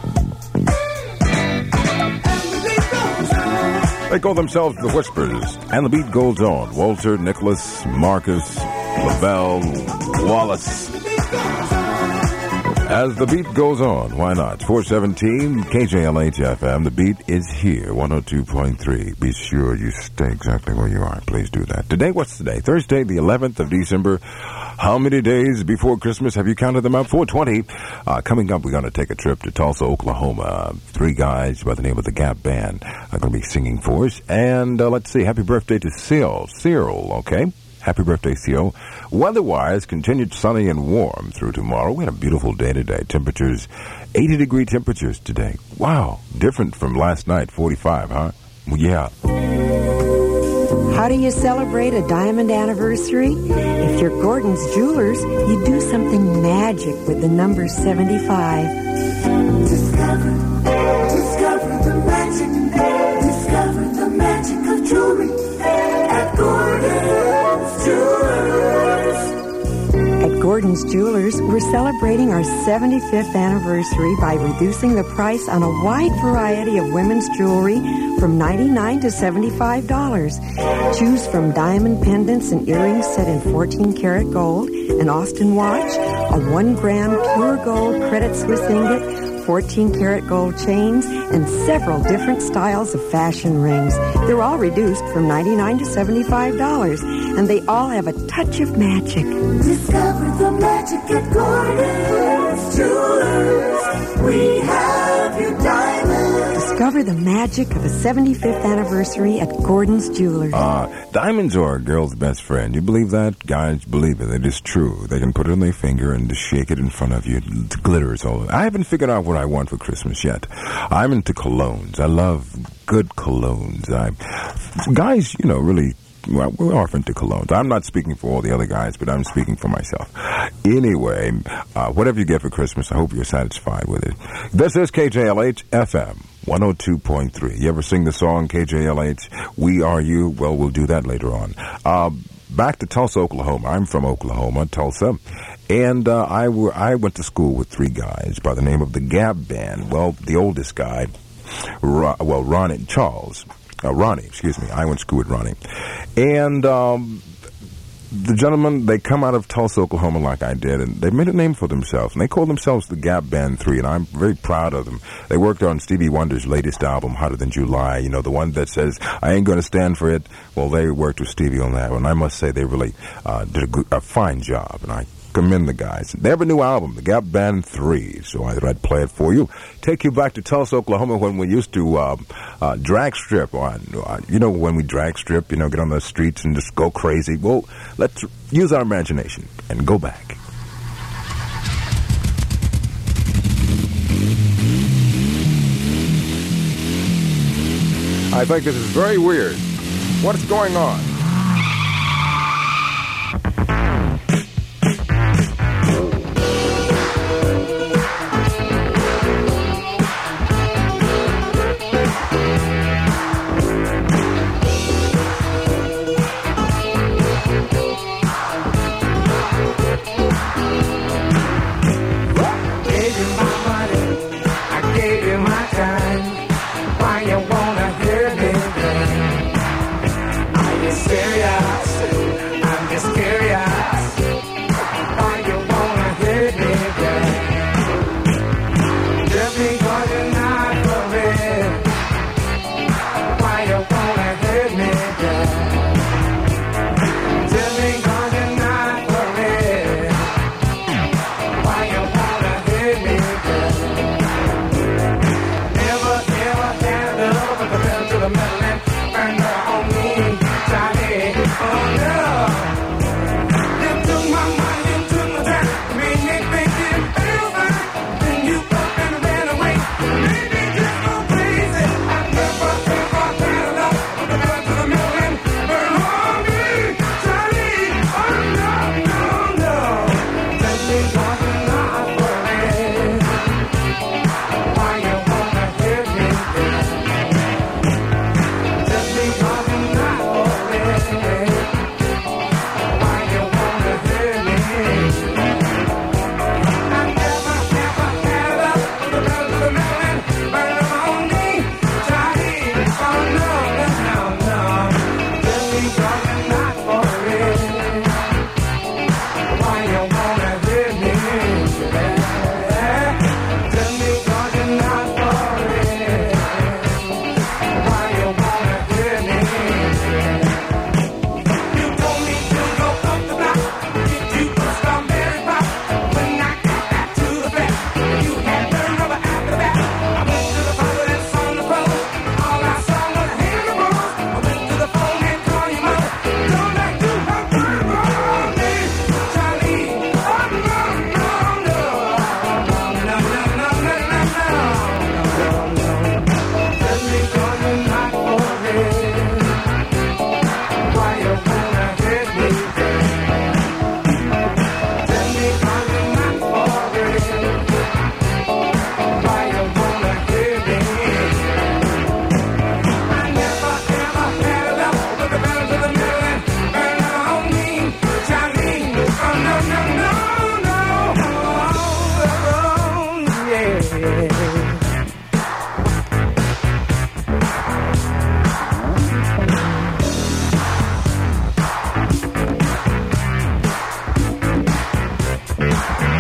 And the beat goes on. They call themselves the Whispers, and the beat goes on. Walter, Nicholas, Marcus, Lavelle, Wallace. As the beat goes on, why not? four seventeen K J L H F M. The beat is here, one oh two point three. Be sure you stay exactly where you are. Please do that. Today, what's today? Thursday, the eleventh of December. How many days before Christmas? Have you counted them up? four twenty. Uh, coming up, we're going to take a trip to Tulsa, Oklahoma. Three guys by the name of the Gap Band are going to be singing for us. And uh, let's see, happy birthday to Cyril. Cyril, okay? Happy birthday, Cyril. Weather-wise, continued sunny and warm through tomorrow. We had a beautiful day today. Temperatures, eighty degree temperatures today. Wow, different from last night, forty-five, huh? Well, yeah. How do you celebrate a diamond anniversary? If you're Gordon's Jewelers, you do something magic with the number seventy-five. Discover, discover the magic, discover the magic of jewelry at Gordon's Jewelers. At Gordon's Jewelers, we're celebrating our seventy-fifth anniversary by reducing the price on a wide variety of women's jewelry from ninety-nine dollars to seventy-five dollars. Choose from diamond pendants and earrings set in fourteen karat gold, an Austin watch, a one gram pure gold Credit Suisse ingot, fourteen karat gold chains, and several different styles of fashion rings. They're all reduced from ninety-nine dollars to seventy-five dollars, and they all have a touch of magic. Discover the magic at Gordon's Jewelers. We have your diamonds. Discover the magic of a seventy-fifth anniversary at Gordon's Jewelers. Uh, diamonds are a girl's best friend. You believe that? Guys believe it. It is true. They can put it on their finger and just shake it in front of you. It glitters all over. I haven't figured out what I want for Christmas yet. I'm into colognes. I love good colognes. I, guys, you know, really... Well, we're often to colognes. I'm not speaking for all the other guys, but I'm speaking for myself. Anyway, uh, whatever you get for Christmas, I hope you're satisfied with it. This is K J L H F M, one oh two point three. You ever sing the song K J L H, We Are You? Well, we'll do that later on. Uh, back to Tulsa, Oklahoma. I'm from Oklahoma, Tulsa. And uh, I, were, I went to school with three guys by the name of the Gap Band. Well, the oldest guy, Ro- well, Ronnie, Charles. Uh, Ronnie, excuse me. I went to school with Ronnie. And um, the gentlemen, they come out of Tulsa, Oklahoma like I did, and they made a name for themselves. And they call themselves the Gap Band three, and I'm very proud of them. They worked on Stevie Wonder's latest album, Hotter Than July, you know, the one that says, I ain't going to stand for it. Well, they worked with Stevie on that one. I must say they really uh, did a, good, a fine job, and I commend the guys. They have a new album, the Gap Band three, so I thought I'd play it for you. Take you back to Tulsa, Oklahoma, when we used to uh, uh, drag strip. On, uh, you know, when we drag strip, you know, get on the streets and just go crazy. Well, let's use our imagination and go back. I think this is very weird. What's going on?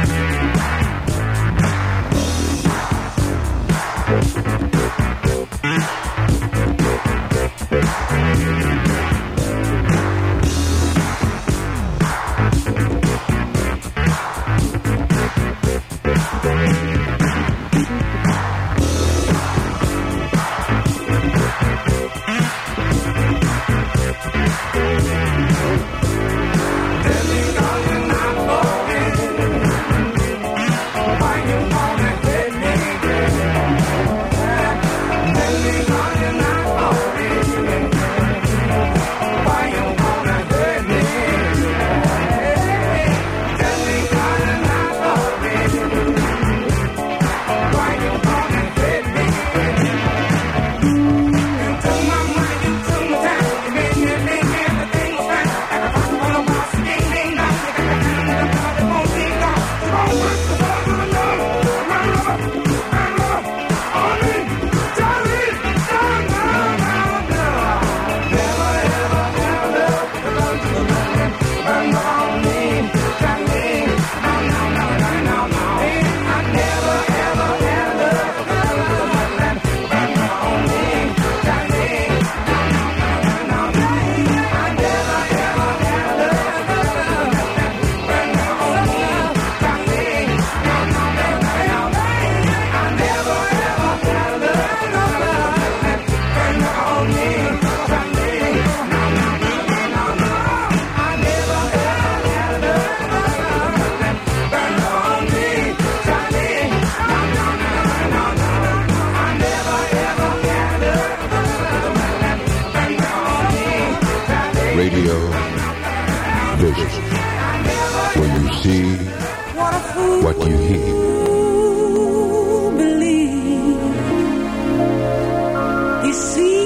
Radio Vision, where you see what you hear. You see,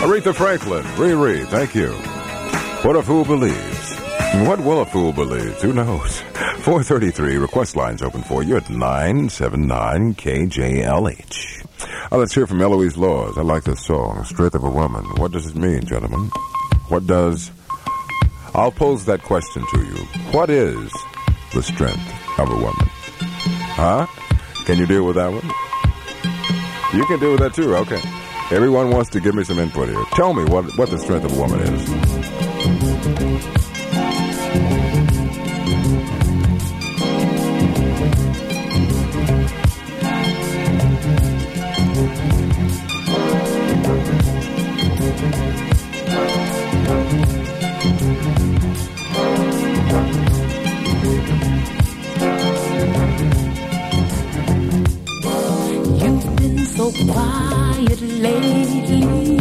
Aretha Franklin, Riri, thank you. What a fool believes. What will a fool believe? Who knows? four thirty-three, request lines open for you at nine seven nine K J L H. Oh, let's hear from Eloise Laws. I like this song, Strength of a Woman. What does it mean, gentlemen? What does... I'll pose that question to you. What is the strength of a woman? Huh? Can you deal with that one? You can deal with that too, okay. Everyone wants to give me some input here. Tell me what, what the strength of a woman is. So quiet lately.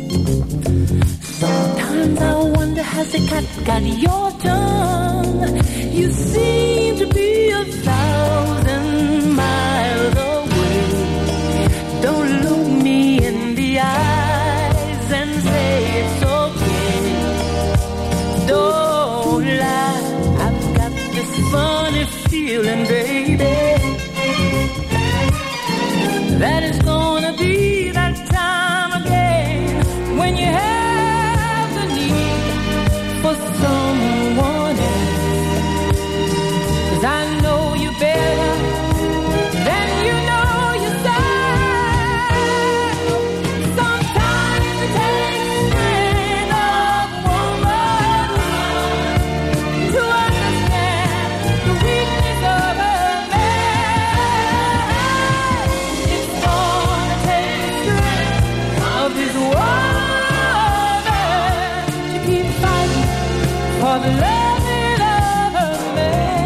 Sometimes I wonder, has the cat got your tongue? You seem to be a thousand miles away. Don't look me in the eyes and say it's okay. Don't lie, I've got this funny feeling, baby, that is gonna be that time again when you have the need for someone else. 'Cause I know you better than you know yourself. Sometimes it takes strength of a woman to understand the weakness of a man. It's gonna take strength of this woman to keep fighting for the loving of a man.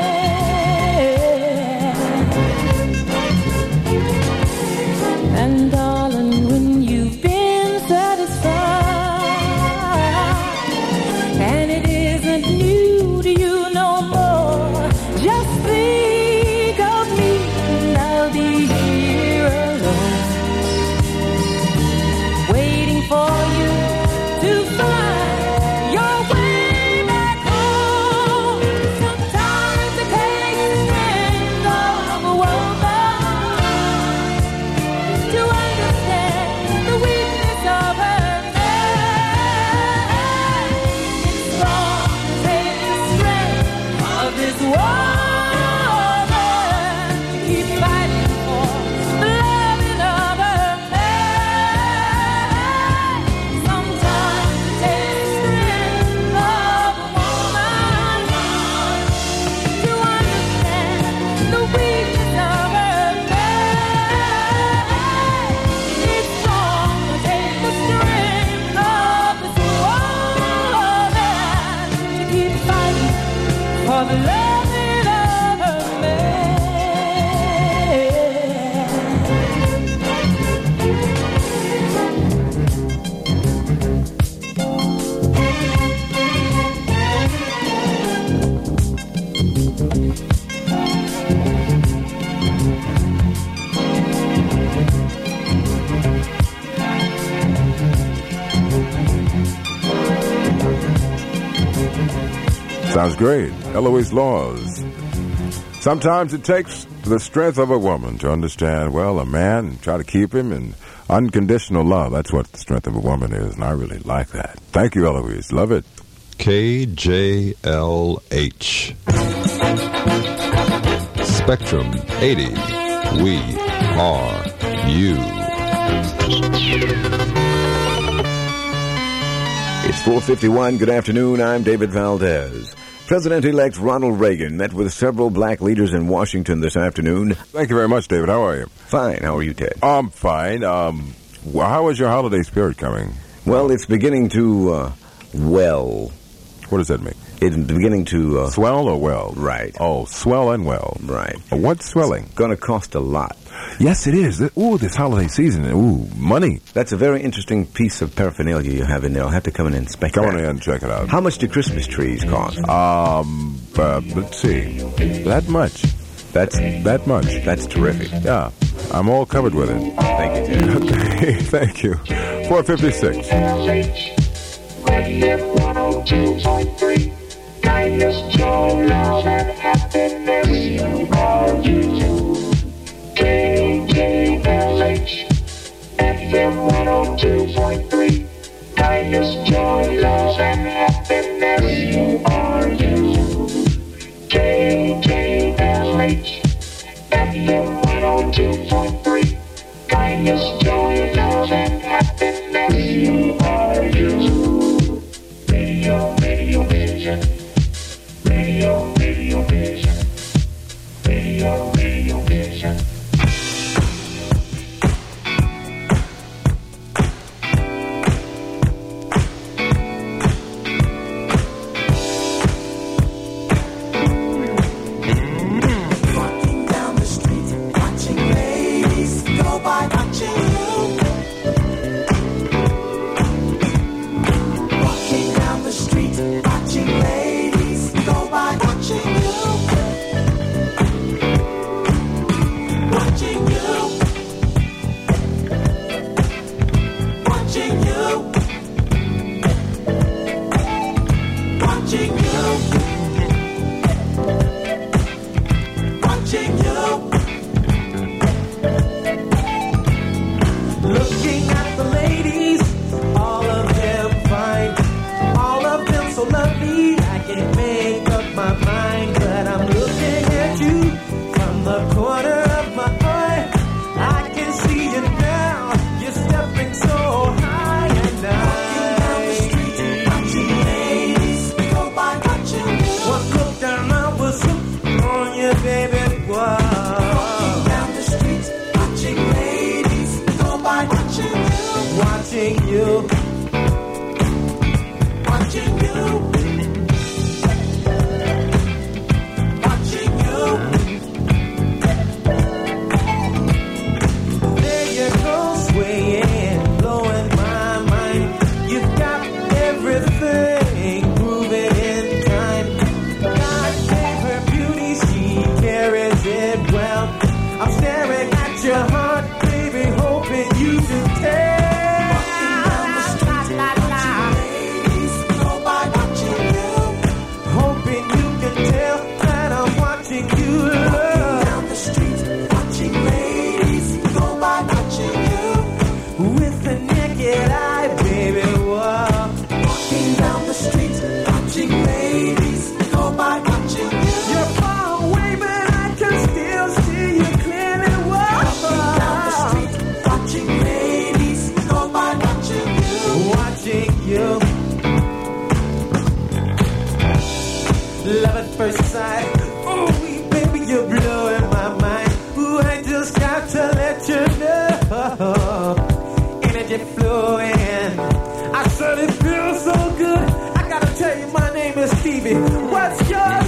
And darling, when you've been satisfied and it isn't new to you no more, just think of me and I'll be here alone, waiting for you to find your way back home. Sometimes it takes strength of a woman to understand the weakness of her man. It's gonna take the strength of this woman to keep fighting for the loving of her man. Sometimes it takes strength of a woman to understand the weakness of her man. It's gonna take the strength of this woman to keep fighting for the loving of her man. Sounds great. Eloise Laws. Sometimes it takes the strength of a woman to understand, well, a man, and try to keep him in unconditional love. That's what the strength of a woman is, and I really like that. Thank you, Eloise. Love it. K J L H. Spectrum eighty. We are you. It's four fifty-one. Good afternoon. I'm David Valdez. President-elect Ronald Reagan met with several black leaders in Washington this afternoon. Thank you very much, David. How are you? Fine. How are you, Ted? I'm fine. Um, well, how is your holiday spirit coming? Well, it's beginning to, uh, well. What does that mean? It's beginning to... Uh, swell or well? Right. Oh, swell and well. Right. What's swelling? It's going to cost a lot. Yes, it is. Ooh, this holiday season. Ooh, money. That's a very interesting piece of paraphernalia you have in there. I'll have to come in and inspect Come that. on in and check it out. How much do Christmas trees cost? Um, uh, let's see. That much. That's that much. That's terrific. Yeah, I'm all covered with it. Thank you, Ted. Okay, thank you. four fifty-six. Radio one oh two point three. Kindness, joy, love, and happiness. You are you. K J L H. F M one oh two point three. Kindness, joy, love, and happiness. You are you. K J L H. F M one oh two point three. Kindness, joy, love, and happiness. You are you. Radio, radio vision. Radio, radio vision. Radio, radio vision. Walking down the street, watching ladies go by, watching you. Walking down the street, watching ladies go by, watching you. Watching you. Watching you. Watching you. Watching you. Looking at the ladies, all of them fine, all of them so lovely. I can't make up my mind, but I'm looking at you from the corner of my eye. I can see you now. You're stepping so high and walking down the street, watching ladies go by, watching you. One look down, I was hooked on you, baby. Wow. Walking down the street, watching ladies go by, watching you. Watching you. Watching you. Watching you. There you go, swaying, blowing my mind. You've got everything moving in time. God gave her beauty, she carries it well. I'm staring at your heart, baby, hoping you can tell. Walking down the street, watching ladies go by, watching you. Hoping you can tell that I'm watching you. Walking down the street, watching ladies go by, watching you. With the naked eye, baby, whoa. Walking down the street, watching ladies go by, watching you. You're far away, but I can still see you clearly. Whoa. Walking down the street, watching ladies go by, watching you. Watching you. Love at first sight. Ooh, baby, you're blowing my mind. Ooh, I just got to let you know. Energy flowing. I certainly feel so good. I gotta tell you, my name is Stevie. What's your